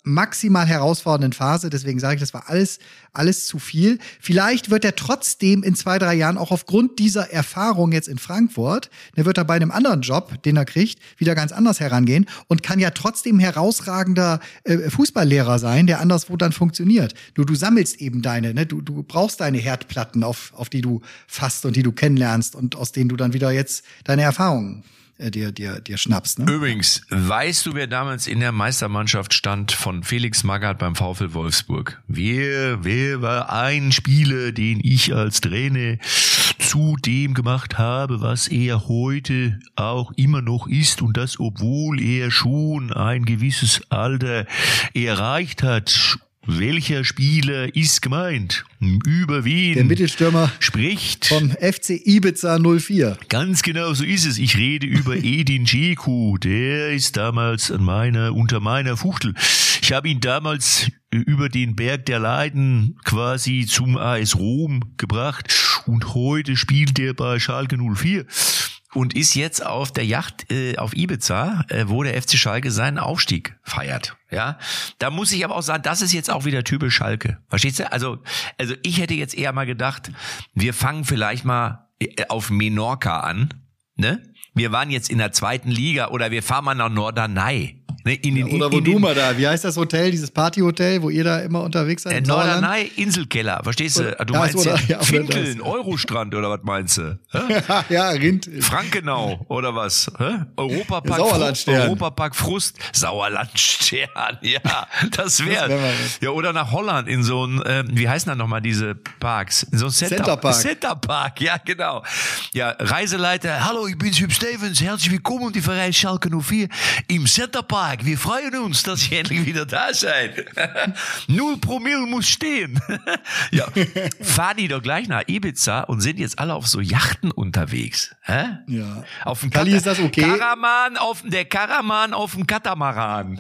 B: maximal herausfordernden Phase. Deswegen sage ich, das war alles zu viel. Vielleicht wird er trotzdem in 2-3 Jahren auch aufgrund dieser Erfahrung jetzt in Frankfurt, der wird er bei einem anderen Job, den er kriegt, wieder ganz anders herangehen und kann ja trotzdem herausragender Fußballlehrer sein, der anderswo dann funktioniert. Nur du sammelst eben du brauchst deine Herdplatten, auf die du fasst und die du kennenlernst und aus denen du dann wieder jetzt deine Erfahrungen dir schnappst. Ne?
C: Übrigens, weißt du, wer damals in der Meistermannschaft stand von Felix Magath beim VfL Wolfsburg? Wer war ein Spieler, den ich als Trainer zu dem gemacht habe, was er heute auch immer noch ist, und das, obwohl er schon ein gewisses Alter erreicht hat? Welcher Spieler ist gemeint? Über wen?
B: Der Mittelstürmer
C: spricht
B: vom FC Ibiza 04.
C: Ganz genau so ist es. Ich rede über Edin Dzeko. Der ist damals unter meiner Fuchtel. Ich habe ihn damals über den Berg der Leiden quasi zum AS Rom gebracht und heute spielt er bei Schalke 04. Und ist jetzt auf der Yacht auf Ibiza, wo der FC Schalke seinen Aufstieg feiert. Ja, da muss ich aber auch sagen, das ist jetzt auch wieder typisch Schalke. Verstehst du? Also ich hätte jetzt eher mal gedacht, wir fangen vielleicht mal auf Menorca an, ne? Wir waren jetzt in der 2. Liga oder wir fahren mal nach Norderney. Ne,
B: wie heißt das Hotel, dieses Partyhotel, wo ihr da immer unterwegs seid?
C: Norderney, Inselkeller, verstehst du? Du meinst Finkeln, Eurostrand oder was meinst du?
B: Ja, Rind.
C: Frankenau oder was? Europapark, Europapark Frust, Sauerlandstern, ja, das wäre. Ja, oder nach Holland in so ein, wie heißen da nochmal diese Parks? In so ein Centerpark, ja, genau. Ja, Reiseleiter, hallo, ich bin Jupp Stevens, herzlich willkommen und die Verein Schalke 04 im Centerpark. Wir freuen uns, dass ihr endlich wieder da seid. 0 Promille muss stehen. Ja, fahren die doch gleich nach Ibiza und sind jetzt alle auf so Yachten unterwegs. Hä?
B: Ja.
C: Auf dem
B: ist das okay?
C: Der Karaman auf dem Katamaran.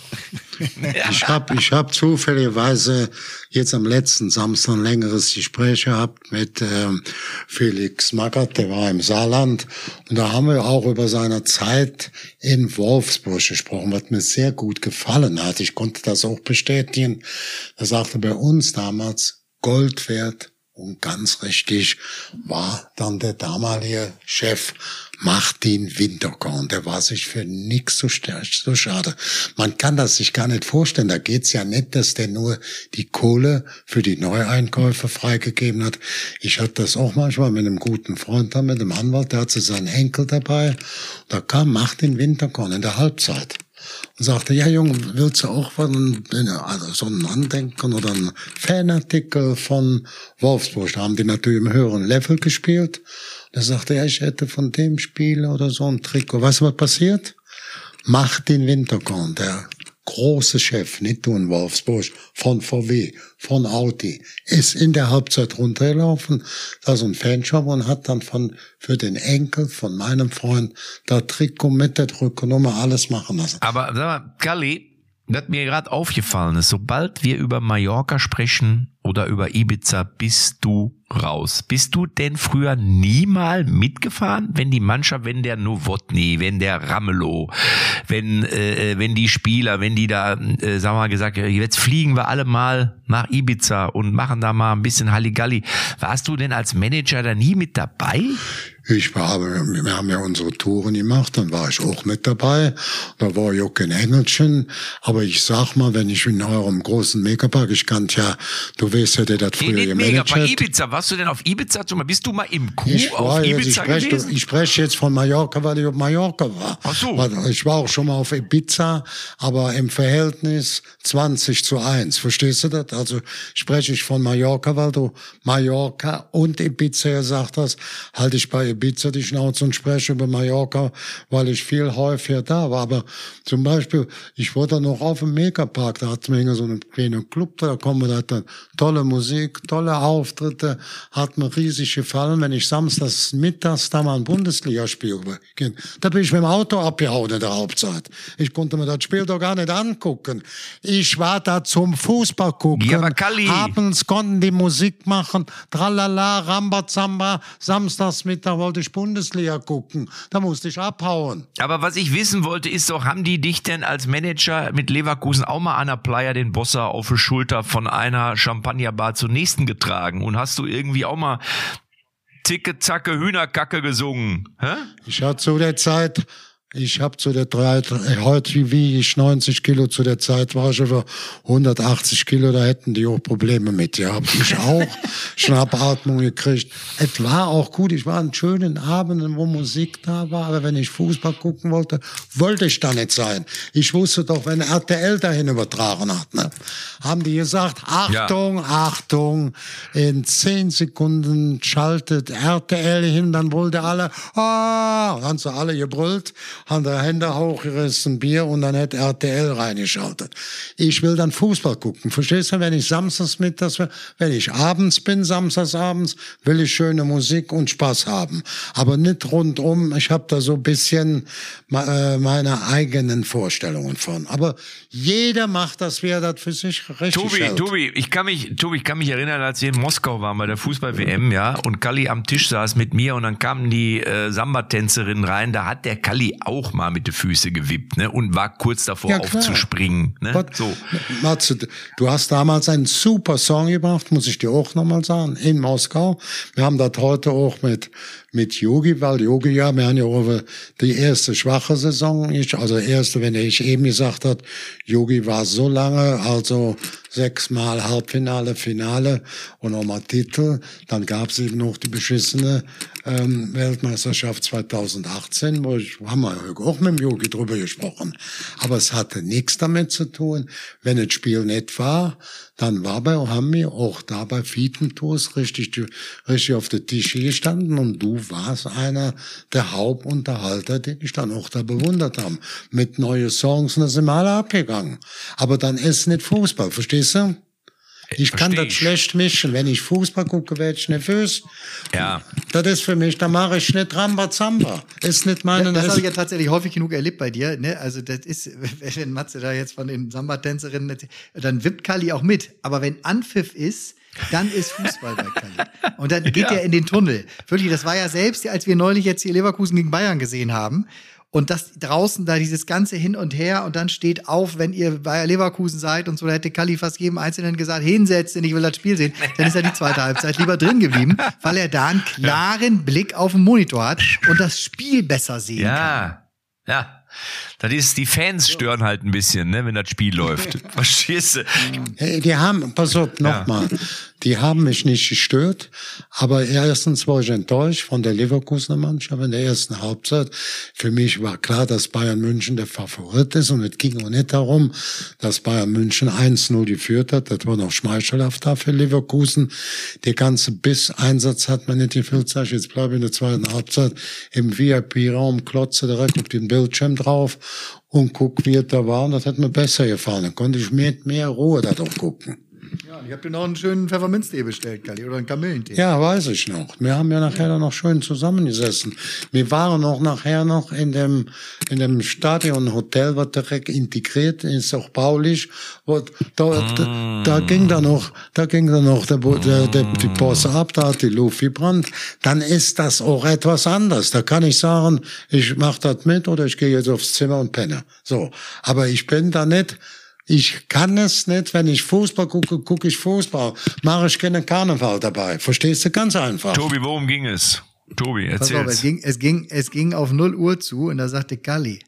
A: Ich hab zufälligerweise jetzt am letzten Samstag ein längeres Gespräch gehabt mit Felix Magath, der war im Saarland, und da haben wir auch über seine Zeit in Wolfsburg gesprochen, was mir sehr gut gefallen hat. Ich konnte das auch bestätigen. Er sagte, bei uns damals Gold wert und ganz richtig war dann der damalige Chef Martin Winterkorn, der war sich für nichts so schade. Man kann das sich gar nicht vorstellen. Da geht's ja nicht, dass der nur die Kohle für die Neueinkäufe freigegeben hat. Ich hatte das auch manchmal mit einem guten Freund da, mit einem Anwalt, der hatte seinen Enkel dabei. Da kam Martin Winterkorn in der Halbzeit und sagte, ja Junge, willst du auch so ein Andenken oder ein Fanartikel von Wolfsburg? Da haben die natürlich im höheren Level gespielt. Da sagte er, ich hätte von dem Spieler oder so ein Trikot. Weißt du, was passiert? Martin Winterkorn, der große Chef, nicht nur in Wolfsburg, von VW, von Audi, ist in der Halbzeit runtergelaufen, da so ein Fanshop, und hat dann für den Enkel von meinem Freund da Trikot mit der Rückennummer alles machen lassen.
C: Aber sag mal, Kalli, was mir gerade aufgefallen ist, sobald wir über Mallorca sprechen oder über Ibiza, bist du raus. Bist du denn früher nie mal mitgefahren, wenn die Mannschaft, wenn der Novotny, wenn der Ramelow, wenn die Spieler, wenn die da, sagen wir mal, gesagt, jetzt fliegen wir alle mal nach Ibiza und machen da mal ein bisschen Halligalli. Warst du denn als Manager da nie mit dabei?
A: Wir haben ja unsere Touren gemacht, dann war ich auch mit dabei. Da war ich auch kein Engelchen. Aber ich sag mal, wenn ich in eurem großen Megapark, ich kann ja, du weißt ja, der das früher gemanagt hat.
C: Ibiza, warst du denn auf Ibiza? Bist du mal im auf Ibiza gewesen?
A: Ich spreche jetzt von Mallorca, weil ich auf Mallorca war.
C: Ach so.
A: Ich war auch schon mal auf Ibiza, aber im Verhältnis 20:1. Verstehst du das? Also spreche ich von Mallorca, weil du Mallorca und Ibiza gesagt hast, halte ich bei Ibiza die Schnauze und spreche über Mallorca, weil ich viel häufiger da war. Aber zum Beispiel, ich war da noch auf dem Megapark, da hatten wir so einen kleinen Club, da kommen wir dann tolle Musik, tolle Auftritte, hat mir riesig gefallen. Wenn ich samstags mittags da mal ein Bundesligaspiel ging, da bin ich mit dem Auto abgehauen in der Halbzeit. Ich konnte mir das Spiel doch gar nicht angucken. Ich war da zum Fußball gucken.
C: Ja, aber Kalli.
A: Abends konnten die Musik machen, tralala, Rambazamba, samstags Mittag war wollte ich Bundesliga gucken. Da musste ich abhauen.
C: Aber was ich wissen wollte, ist doch, haben die dich denn als Manager mit Leverkusen auch mal an der Playa den Bosser auf die Schulter von einer Champagnerbar zur nächsten getragen? Und hast du irgendwie auch mal Ticke, Zacke, Hühnerkacke gesungen? Hä?
A: Ich habe zu der Zeit... heute wiege ich 90 Kilo, zu der Zeit war ich über 180 Kilo, da hätten die auch Probleme mit gehabt. Ich auch Schnappatmung gekriegt. Es war auch gut, ich war an schönen Abenden, wo Musik da war, aber wenn ich Fußball gucken wollte, wollte ich da nicht sein. Ich wusste doch, wenn RTL dahin übertragen hat, ne, haben die gesagt, Achtung, Achtung, in 10 Sekunden schaltet RTL hin, dann wollte alle, haben sie alle gebrüllt, haben die Hände hochgerissen, Bier und dann hat RTL reingeschaltet. Ich will dann Fußball gucken. Verstehst du, wenn ich samstags mittags, wenn ich abends bin, samstags abends, will ich schöne Musik und Spaß haben. Aber nicht rundum. Ich habe da so ein bisschen meine eigenen Vorstellungen von. Aber jeder macht das, wie er das für sich richtig hält.
C: Tobi, ich kann mich erinnern, als wir in Moskau waren bei der Fußball-WM, ja, und Kalli am Tisch saß mit mir und dann kamen die Samba-Tänzerinnen rein, da hat der Kalli auch mal mit den Füßen gewippt, ne, und war kurz davor aufzuspringen, ne? So.
A: Matze, du hast damals einen super Song gebracht, muss ich dir auch nochmal sagen, in Moskau. Wir haben das heute auch mit Yogi, weil Yogi, ja, wir haben ja auch die erste schwache Saison, wenn ich eben gesagt hat, Yogi war so lange, also 6-mal Halbfinale, Finale und nochmal Titel. Dann gab es eben noch die beschissene Weltmeisterschaft 2018, haben wir auch mit dem Yogi drüber gesprochen. Aber es hatte nichts damit zu tun, wenn das Spiel nicht war, dann haben wir auch da bei Fietentours richtig auf der Tische gestanden und du warst einer der Hauptunterhalter, den ich dann auch da bewundert habe. Mit neuen Songs und da sind wir alle abgegangen. Aber dann ist nicht Fußball, verstehst du? Ich kann das schlecht mischen. Wenn ich Fußball gucke, werde ich nervös.
C: Ja.
A: Das ist für mich, da mache ich nicht Rambazamba. Ist nicht meine...
B: Das habe ich ja tatsächlich häufig genug erlebt bei dir. Ne? Also das ist, wenn Matze da jetzt von den Samba-Tänzerinnen, dann wippt Kalli auch mit. Aber wenn Anpfiff ist, dann ist Fußball bei Kalli. Und dann geht er in den Tunnel. Wirklich, das war ja selbst, als wir neulich jetzt hier Leverkusen gegen Bayern gesehen haben. Und das draußen da dieses ganze Hin und Her und dann steht auf, wenn ihr bei Leverkusen seid und so, da hätte Kalli fast jedem Einzelnen gesagt, hinsetzen, ich will das Spiel sehen. Dann ist er die zweite Halbzeit lieber drin geblieben, weil er da einen klaren Blick auf den Monitor hat und das Spiel besser sehen kann.
C: Ja. Das ist, die Fans stören halt ein bisschen, ne, wenn das Spiel läuft. Verstehst du?
A: Hey, pass auf, nochmal. Die haben mich nicht gestört, aber erstens war ich enttäuscht von der Leverkusener Mannschaft in der ersten Halbzeit. Für mich war klar, dass Bayern München der Favorit ist und es ging auch nicht darum, dass Bayern München 1-0 geführt hat. Das war noch schmeichelhaft da für Leverkusen. Der ganze Biss-Einsatz hat man nicht gefühlt. Jetzt bleibe ich in der zweiten Halbzeit im VIP-Raum, klotze direkt auf den Bildschirm drauf und guck, wie es da war. Und das hat mir besser gefallen. Dann konnte ich mit mehr Ruhe da drauf gucken.
B: Ja, ich habe dir noch einen schönen Pfefferminztee bestellt, Kalli, oder einen Kamillentee.
A: Ja, weiß ich noch. Wir haben ja nachher noch schön zusammengesessen. Wir waren auch nachher noch in dem Stadionhotel, was direkt integriert ist, auch baulich. Da ging dann noch die Posse ab, da hat die Luft gebrannt. Dann ist das auch etwas anders. Da kann ich sagen, ich mach das mit oder ich gehe jetzt aufs Zimmer und penne. So. Aber ich bin da nicht. Ich kann es nicht, wenn ich Fußball gucke ich Fußball. Mache ich keinen Karneval dabei. Verstehst du? Ganz einfach.
C: Tobi, worum ging es? Tobi, erzähl's.
B: Pass auf, es ging auf 0 Uhr zu und da sagte Kalli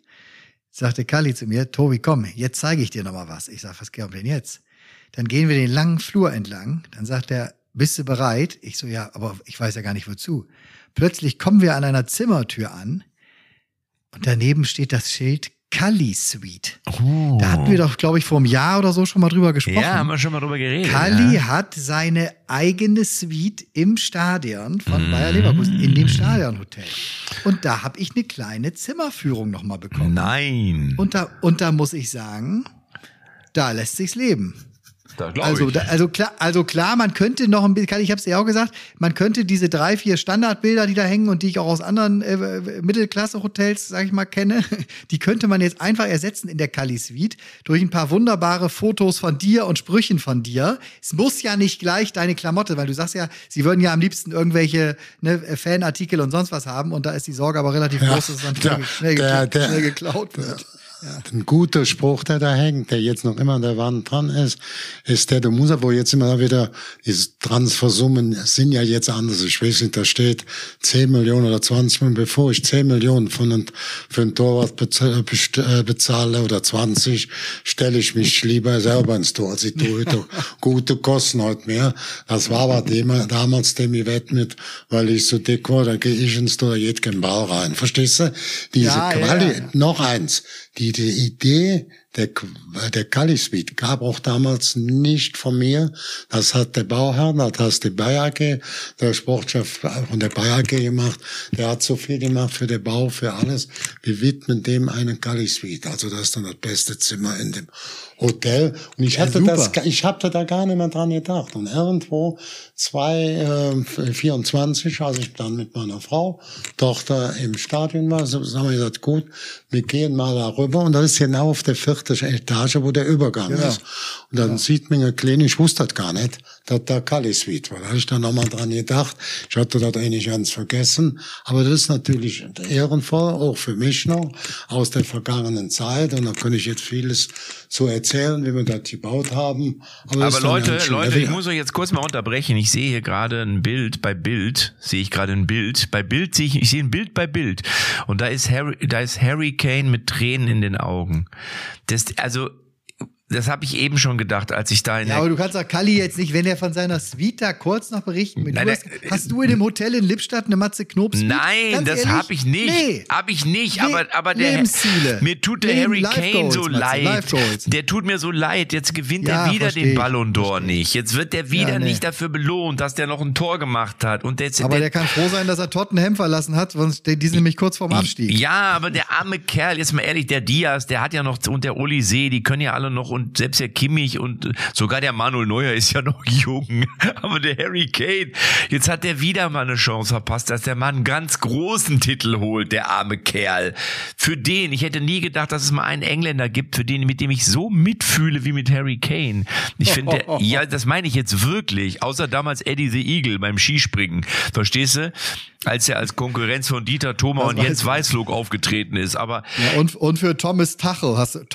B: zu mir, Tobi, komm, jetzt zeige ich dir noch mal was. Ich sag, was kommt denn jetzt? Dann gehen wir den langen Flur entlang. Dann sagt er, bist du bereit? Ich so, ja, aber ich weiß ja gar nicht wozu. Plötzlich kommen wir an einer Zimmertür an und daneben steht das Schild Kalli Suite. Oh. Da hatten wir doch, glaube ich, vor einem Jahr oder so schon mal drüber gesprochen.
C: Ja, haben wir schon mal drüber geredet.
B: Kalli hat seine eigene Suite im Stadion von Bayer Leverkusen, in dem Stadionhotel. Und da habe ich eine kleine Zimmerführung noch mal bekommen.
C: Nein.
B: Und da muss ich sagen, da lässt sich's leben. Also klar, man könnte noch ein bisschen, ich habe es ja auch gesagt, man könnte diese 3-4 Standardbilder, die da hängen und die ich auch aus anderen Mittelklasse-Hotels, sag ich mal, kenne, die könnte man jetzt einfach ersetzen in der Kali-Suite durch ein paar wunderbare Fotos von dir und Sprüchen von dir. Es muss ja nicht gleich deine Klamotte, weil du sagst ja, sie würden ja am liebsten irgendwelche Fanartikel und sonst was haben und da ist die Sorge aber relativ groß, dass es dann schnell geklaut wird.
A: Ja. Ein guter Spruch, der da hängt, der jetzt noch immer an der Wand dran ist der, du musst ja, wo jetzt immer wieder, diese Transfersummen sind ja jetzt anders. Ich weiß nicht, da steht 10 Millionen oder 20 Millionen, bevor ich 10 Millionen für einen Torwart bezahle oder 20, stelle ich mich lieber selber ins Tor. Also die Torhüter gute kosten heute mehr. Das war aber damals dem Event mit, weil ich so dick war, da gehe ich ins Tor, da geht kein Ball rein. Verstehst du? Noch eins. Die Idee der Kali-Suite gab auch damals nicht von mir. Das hat der Bauherr, das hat der Bayer, der Sportchef von der Bayer gemacht. Der hat so viel gemacht für den Bau, für alles. Wir widmen dem eine Kali-Suite. Also das ist dann das beste Zimmer in dem Hotel. Und ich hatte da gar nicht mehr dran gedacht. Und irgendwo 2024, als ich dann mit meiner Tochter im Stadion war, so haben wir gesagt, gut, wir gehen mal darüber. Und das ist genau auf der 4. Etage, wo der Übergang ist. Und dann sieht man eine kleine, ich wusste das gar nicht, dass da Kali-Suite war. Da habe ich dann nochmal dran gedacht. Ich hatte das eigentlich ganz vergessen. Aber das ist natürlich ehrenvoll, auch für mich noch, aus der vergangenen Zeit. Und da kann ich jetzt vieles so erzählen, wie wir das gebaut haben.
C: Aber Leute, ich muss euch jetzt kurz mal unterbrechen. Ich sehe hier gerade ein Bild. Bei Bild sehe ich gerade ein Bild. Bei Bild sehe ich sehe ein Bild bei Bild. Und da ist Harry Kane mit Tränen in den Augen. Das habe ich eben schon gedacht, als ich da
B: aber du kannst doch Kalli jetzt nicht, wenn er von seiner Suite da kurz noch berichten will. Hast du in dem Hotel in Lippstadt eine Matze Knob Suite?
C: Nein, das habe ich nicht. Nee. Habe ich nicht, aber mir tut der Harry Kane so leid. Der tut mir so leid. Jetzt gewinnt er wieder den Ballon d'Or nicht. Jetzt wird er wieder nicht dafür belohnt, dass der noch ein Tor gemacht hat. Und
B: aber der kann froh sein, dass er Tottenham verlassen hat, sonst die sind nämlich kurz vorm Abstieg.
C: Ja, aber der arme Kerl, jetzt mal ehrlich, der Diaz, der hat ja noch, und der Uli See, die können ja alle noch, und selbst der Kimmich und sogar der Manuel Neuer ist ja noch jung. Aber der Harry Kane, jetzt hat der wieder mal eine Chance verpasst, dass der Mann einen ganz großen Titel holt, der arme Kerl. Für den, ich hätte nie gedacht, dass es mal einen Engländer gibt, mit dem ich so mitfühle wie mit Harry Kane. Ich finde, ja, das meine ich jetzt wirklich, außer damals Eddie the Eagle beim Skispringen. Verstehst du? Als er als Konkurrenz von Dieter Thoma und Jens Weißlog aufgetreten ist. Aber
B: und für Thomas Tuchel hast du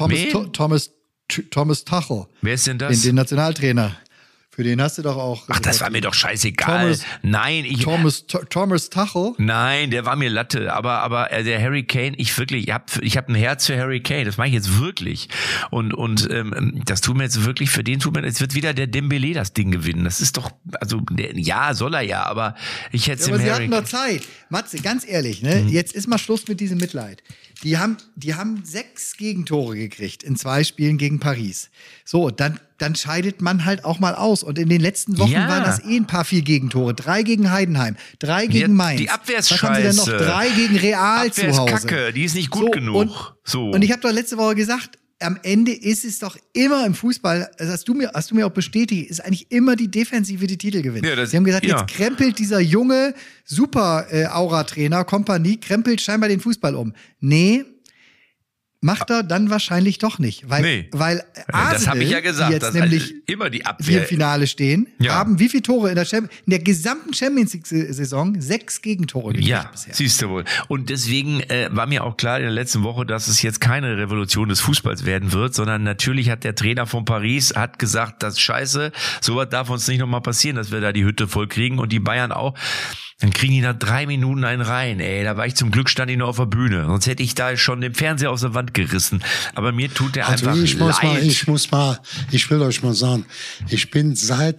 B: Thomas Tuchel.
C: Wer ist denn das?
B: Den Nationaltrainer. Für den hast du doch auch.
C: Ach, das war mir doch scheißegal.
B: Thomas Tuchel?
C: Nein, der war mir Latte. Aber der Harry Kane, ich hab ein Herz für Harry Kane. Das mache ich jetzt wirklich. Und das tut mir jetzt wirklich, für den jetzt wird wieder der Dembélé das Ding gewinnen. Das ist doch, also, ja, soll er ja, aber ich hätte es
B: aber sie hatten doch Zeit. Matze, ganz ehrlich, ne? Jetzt ist mal Schluss mit diesem Mitleid. Die haben 6 Gegentore gekriegt in 2 Spielen gegen Paris. So, dann scheidet man halt auch mal aus. Und in den letzten Wochen waren das ein paar 4 Gegentore. 3 gegen Heidenheim, 3 gegen Mainz.
C: Die Abwehr ist
B: scheiße. Was haben sie denn noch? 3 gegen Real zu Hause.
C: Ist Kacke, die ist nicht gut genug.
B: Und ich habe doch letzte Woche gesagt, am Ende ist es doch immer im Fußball, das hast du mir auch bestätigt, ist eigentlich immer die Defensive, die Titel gewinnt. Sie haben gesagt, jetzt krempelt dieser junge Super-Aura-Trainer, Kompanie, krempelt scheinbar den Fußball um. Nee, macht er dann wahrscheinlich doch nicht. Weil Arsenal,
C: das habe ich ja gesagt,
B: die jetzt nämlich
C: immer die Abwehr,
B: die im Finale stehen, haben wie viele Tore in der gesamten Champions League-Saison 6 Gegentore gekriegt bisher.
C: Siehst du wohl. Und deswegen war mir auch klar in der letzten Woche, dass es jetzt keine Revolution des Fußballs werden wird, sondern natürlich hat der Trainer von Paris gesagt, das ist scheiße, sowas darf uns nicht nochmal passieren, dass wir da die Hütte voll kriegen und die Bayern auch. Dann kriegen die nach 3 Minuten einen rein. Da war ich zum Glück, stand ich noch auf der Bühne. Sonst hätte ich da schon den Fernseher aus der Wand gerissen. Aber mir tut der einfach leid.
A: Ich will euch mal sagen, ich bin seit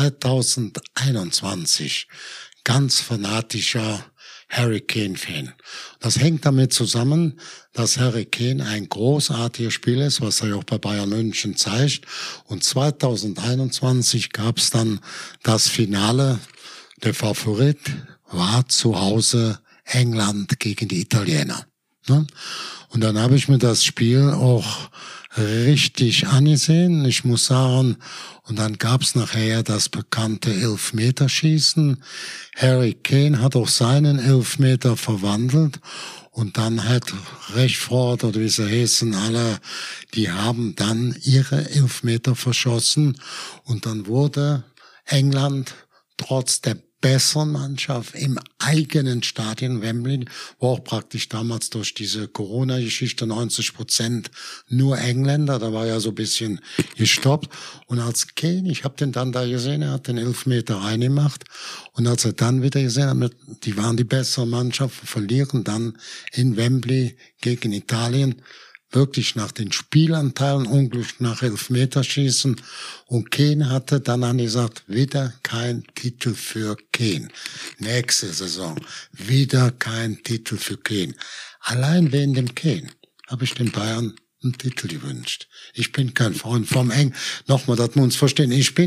A: 2021 ganz fanatischer Harry Kane-Fan. Das hängt damit zusammen, dass Harry Kane ein großartiger Spieler ist, was er ja auch bei Bayern München zeigt. Und 2021 gab es dann das Finale. Der Favorit war zu Hause England gegen die Italiener. Ne? Und dann habe ich mir das Spiel auch richtig angesehen. Ich muss sagen, und dann gab's nachher das bekannte Elfmeterschießen. Harry Kane hat auch seinen Elfmeter verwandelt. Und dann hat Rashford oder wie sie heißen alle, die haben dann ihre Elfmeter verschossen. Und dann wurde England trotz der besseren Mannschaft im eigenen Stadion Wembley, wo auch praktisch damals durch diese Corona-Geschichte 90% nur Engländer, da war ja so ein bisschen gestoppt. Und als Kane, ich habe den dann da gesehen, er hat den Elfmeter reingemacht. Und als er dann wieder gesehen hat, die waren die bessere Mannschaft, verlieren dann in Wembley gegen Italien, wirklich nach den Spielanteilen, unglücklich nach Elfmeterschießen. Und Kane hatte dann angesagt, wieder kein Titel für Kane. Nächste Saison, wieder kein Titel für Kane. Allein wegen dem Kane habe ich den Bayern einen Titel gewünscht. Ich bin kein Freund vom nochmal, dass wir uns verstehen,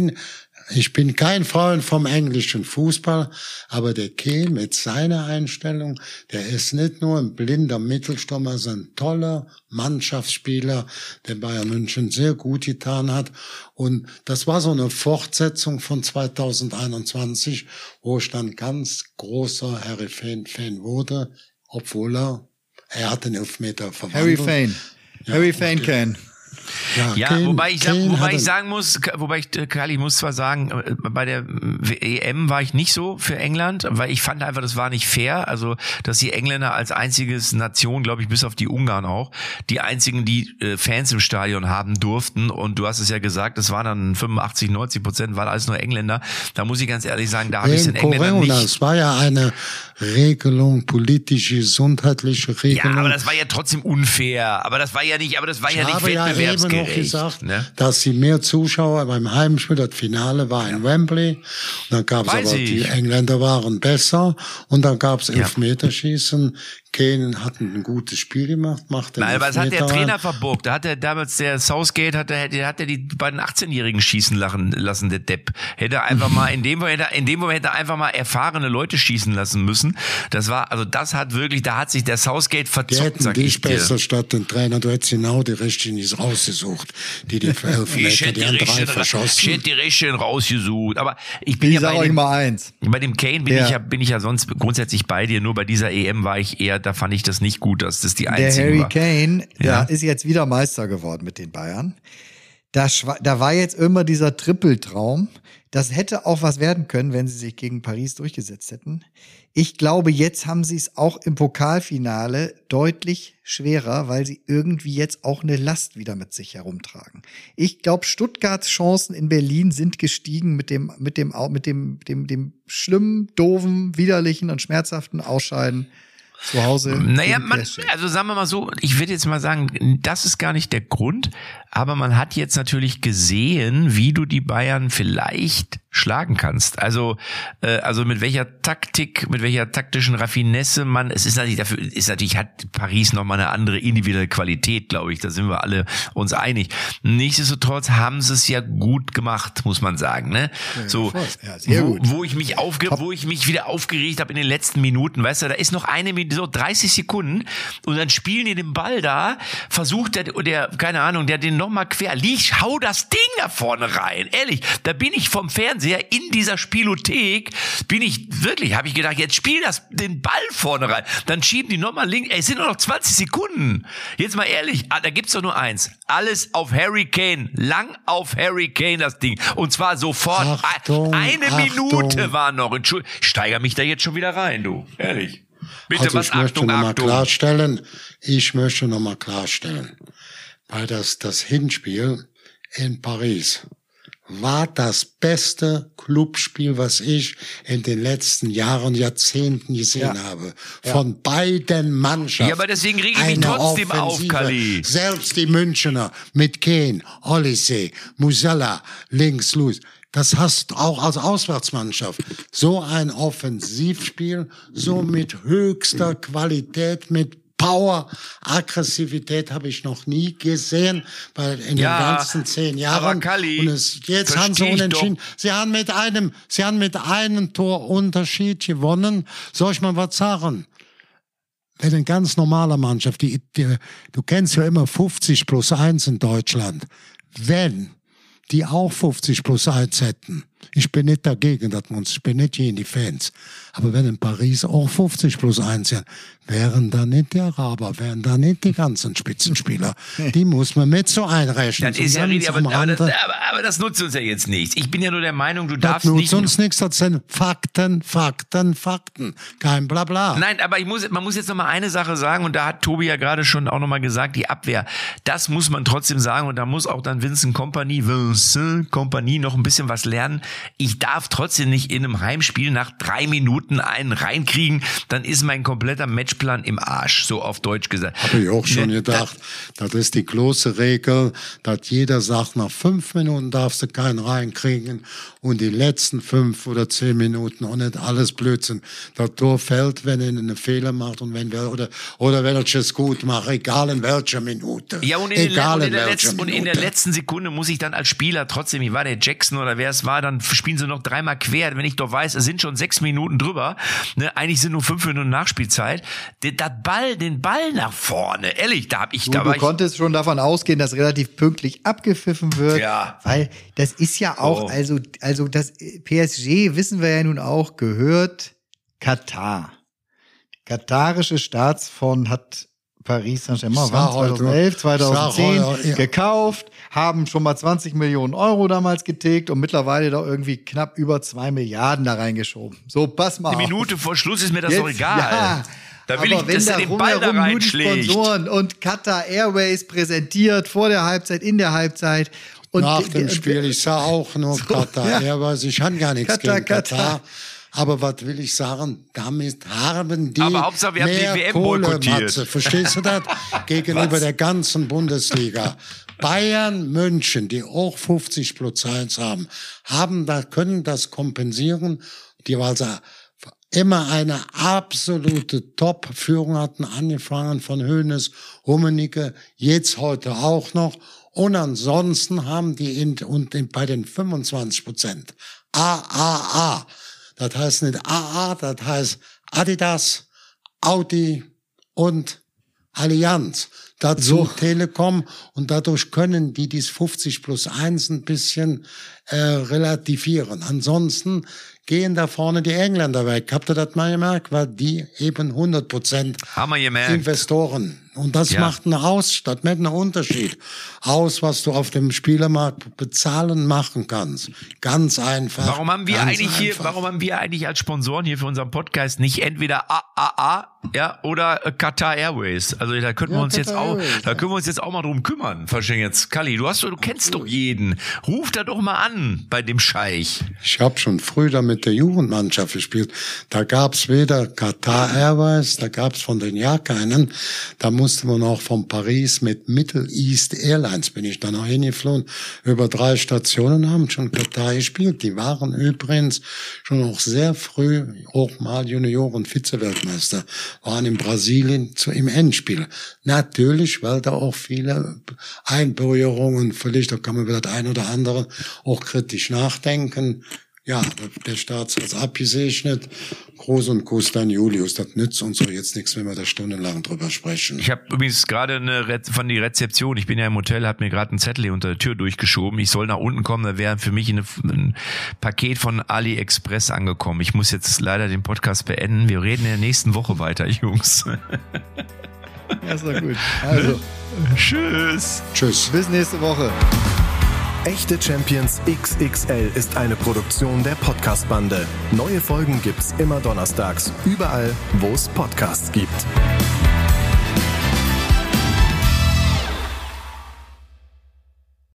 A: ich bin kein Freund vom englischen Fußball, aber der Kane mit seiner Einstellung, der ist nicht nur ein blinder Mittelstürmer, sondern ein toller Mannschaftsspieler, der Bayern München sehr gut getan hat. Und das war so eine Fortsetzung von 2021, wo ich dann ganz großer Harry-Fan wurde, obwohl er hat den Elfmeter verwandelt.
B: Harry Kane.
C: Ja, Kane, wobei ich sagen muss, Karl, ich muss zwar sagen, bei der EM war ich nicht so für England, weil ich fand einfach, das war nicht fair, also, dass die Engländer als einziges Nation, glaube ich, bis auf die Ungarn auch, die einzigen, die Fans im Stadion haben durften, und du hast es ja gesagt, es waren dann 85-90%, waren alles nur Engländer. Da muss ich ganz ehrlich sagen, da habe ich es den Engländern nicht.
A: Es war ja eine Regelung, politische, gesundheitliche Regelung.
C: Ja, aber das war ja trotzdem unfair. Aber das war ja nicht wettbewerbsgerecht.
A: Ich habe noch gesagt, ne? Dass sie mehr Zuschauer beim Heimspiel, das Finale war in Wembley. Und dann gab es aber, die Engländer waren besser. Und dann gab es Elfmeterschießen. Kane hat ein gutes Spiel gemacht, macht den
C: Nein, aber das hat der Trainer verbockt. Da hat er damals, der Southgate, hat er die beiden 18-Jährigen schießen lassen, der Depp. Hätte einfach mal, in dem Moment hätte er einfach mal erfahrene Leute schießen lassen müssen. Das hat wirklich, da hat sich der Southgate verzockt,
A: sag ich dir. Besser statt den Trainer, du hättest genau die Richtigen rausgesucht, die für Elfmeter, die haben 3 verschossen.
C: Ich hätte die Richtigen rausgesucht. Aber ich
B: sag euch mal eins.
C: Bei dem Kane bin ich ja sonst grundsätzlich bei dir, nur bei dieser EM war ich eher, da fand ich das nicht gut, dass das die einzige war.
B: Der Harry Kane, der ist jetzt wieder Meister geworden mit den Bayern. Da war jetzt immer dieser Trippeltraum. Das hätte auch was werden können, wenn sie sich gegen Paris durchgesetzt hätten. Ich glaube, jetzt haben sie es auch im Pokalfinale deutlich schwerer, weil sie irgendwie jetzt auch eine Last wieder mit sich herumtragen. Ich glaube, Stuttgarts Chancen in Berlin sind gestiegen mit dem schlimmen, doofen, widerlichen und schmerzhaften Ausscheiden zu Hause.
C: Naja, also sagen wir mal so, ich würde jetzt mal sagen, das ist gar nicht der Grund, aber man hat jetzt natürlich gesehen, wie du die Bayern vielleicht schlagen kannst. Also mit welcher Taktik, mit welcher taktischen Raffinesse hat Paris nochmal eine andere individuelle Qualität, glaube ich. Da sind wir alle uns einig. Nichtsdestotrotz haben sie es ja gut gemacht, muss man sagen, ne? So, wo ich mich wieder aufgeregt habe in den letzten Minuten, weißt du, da ist noch eine Minute, so 30 Sekunden und dann spielen die den Ball da, versucht der keine Ahnung, der den nochmal quer liegt, hau das Ding da vorne rein. Ehrlich, da bin ich vom Fernseher in dieser Spielothek, habe ich gedacht, jetzt spiel den Ball vorne rein. Dann schieben die nochmal links, es sind nur noch 20 Sekunden. Jetzt mal ehrlich, da gibt's doch nur eins. Alles auf Harry Kane, lang auf Harry Kane das Ding. Und zwar sofort. Eine Minute war noch. Entschuldigung, ich steigere mich da jetzt schon wieder rein, du. Ehrlich. Bitte,
A: also ich möchte noch mal klarstellen, weil das Hinspiel in Paris war das beste Clubspiel, was ich in den letzten Jahren, Jahrzehnten gesehen habe. Von beiden Mannschaften.
C: Ja, aber deswegen rege ich mich trotzdem auf, Kalli.
A: Selbst die Münchner mit Kane, Olise, Musiala, links, Luis. Das hast du auch als Auswärtsmannschaft. So ein Offensivspiel, so mit höchster Qualität, mit Power, Aggressivität habe ich noch nie gesehen, weil in den ganzen 10 Jahren.
C: Aber Kalli,
A: und jetzt haben sie unentschieden. Sie haben mit einem Tor Unterschied gewonnen. Soll ich mal was sagen? wenn eine ganz normale Mannschaft, du kennst ja immer 50+1 in Deutschland, wenn die auch 50+1 hätten, ich bin nicht dagegen, ich bin nicht gegen die Fans, aber wenn in Paris auch 50+1 sind, wären da nicht die Araber, wären da nicht die ganzen Spitzenspieler. Die muss man mit so einrechnen.
C: Das ist ja richtig, aber das nutzt uns ja jetzt nichts. Ich bin ja nur der Meinung, du darfst nicht...
A: Das nutzt uns nichts, das sind Fakten, kein Blabla.
C: Nein, aber man muss jetzt noch mal eine Sache sagen, und da hat Tobi ja gerade schon auch noch mal gesagt, die Abwehr, das muss man trotzdem sagen, und da muss auch dann Vincent Kompany noch ein bisschen was lernen. Ich darf trotzdem nicht in einem Heimspiel nach 3 Minuten einen reinkriegen, dann ist mein kompletter Matchplan im Arsch, so auf Deutsch gesagt.
A: Habe ich auch schon gedacht, das ist die große Regel, dass jeder sagt, nach 5 Minuten darfst du keinen reinkriegen und die letzten 5 oder 10 Minuten und nicht alles Blödsinn. Das Tor fällt, wenn er einen Fehler macht und wenn oder wenn er es gut macht, egal in welcher Minute.
C: Ja, und in der letzten Sekunde muss ich dann als Spieler trotzdem, wie war der Jackson oder wer es war, dann spielen sie noch 3-mal quer, wenn ich doch weiß, es sind schon 6 Minuten drüber, ne? Eigentlich sind nur 5 Minuten Nachspielzeit, den Ball nach vorne, ehrlich,
B: du konntest schon davon ausgehen, dass relativ pünktlich abgepfiffen wird, weil das ist ja auch, also das PSG, wissen wir ja nun auch, gehört Katar. Katarische Staatsfonds hat Paris Saint-Germain 2011, 2010 gekauft, haben schon mal 20 Millionen Euro damals getilgt und mittlerweile doch irgendwie knapp über 2 Milliarden da reingeschoben. So, pass mal
C: auf. Eine Minute vor Schluss ist mir das doch egal.
B: Ja,
C: da will ich, dass er den Ball da reinschlägt.
B: Sponsoren und Qatar Airways präsentiert vor der Halbzeit, in der Halbzeit. Und
A: nach dem Spiel, ich sah auch nur Qatar Airways, ich habe gar nichts gegen Katar. Aber was will ich sagen? Damit haben die
C: aber Hauptsache, wir
A: mehr
C: haben die WM
A: Kohle,
C: boykottiert.
A: Matze. Verstehst du das? Gegenüber der ganzen Bundesliga. Bayern München, die auch 50+1 können das kompensieren, die also immer eine absolute Top-Führung hatten, angefangen von Hoeneß, Rummenigge, jetzt heute auch noch. Und ansonsten haben die bei den 25% AAA. Das heißt nicht AA, das heißt Adidas, Audi und Allianz. Dazu Telekom und dadurch können die dies 50+1 ein bisschen relativieren. Ansonsten gehen da vorne die Engländer weg. Habt ihr das mal gemerkt? Weil die eben 100% Investoren. Und das macht das macht einen Unterschied aus, was du auf dem Spielermarkt bezahlen machen kannst. Ganz einfach.
C: Warum haben wir eigentlich als Sponsoren hier für unseren Podcast nicht entweder AAA, oder Qatar Airways? Also da können wir uns jetzt auch mal drum kümmern. Verstehen jetzt, Kalli, du kennst doch jeden. Ruf da doch mal an bei dem Scheich.
A: Ich habe schon früh da mit der Jugendmannschaft gespielt. Da gab's weder Qatar Airways, da gab's von den Jahr keinen. Da musste man auch von Paris mit Middle East Airlines, bin ich da noch hingeflogen, über 3 Stationen, haben schon Qatar gespielt. Die waren übrigens schon auch sehr früh auch mal Junioren Vize-Weltmeister, waren in Brasilien im Endspiel. Natürlich, weil da auch viele Einberührungen, vielleicht da kann man über das ein oder andere auch kritisch nachdenken. Ja, der Staat hat's abgesegnet. Gruß und Kuss dann Julius. Das nützt uns so jetzt nichts, wenn wir da stundenlang drüber sprechen.
C: Ich habe übrigens gerade von die Rezeption, ich bin ja im Hotel, hat mir gerade einen Zettel hier unter der Tür durchgeschoben. Ich soll nach unten kommen, da wäre für mich ein Paket von AliExpress angekommen. Ich muss jetzt leider den Podcast beenden. Wir reden in der nächsten Woche weiter, Jungs.
B: Ja, ist doch gut. Also,
C: Tschüss.
B: Bis nächste Woche.
E: Echte Champions XXL ist eine Produktion der Podcast-Bande. Neue Folgen gibt's immer donnerstags, überall, wo es Podcasts gibt.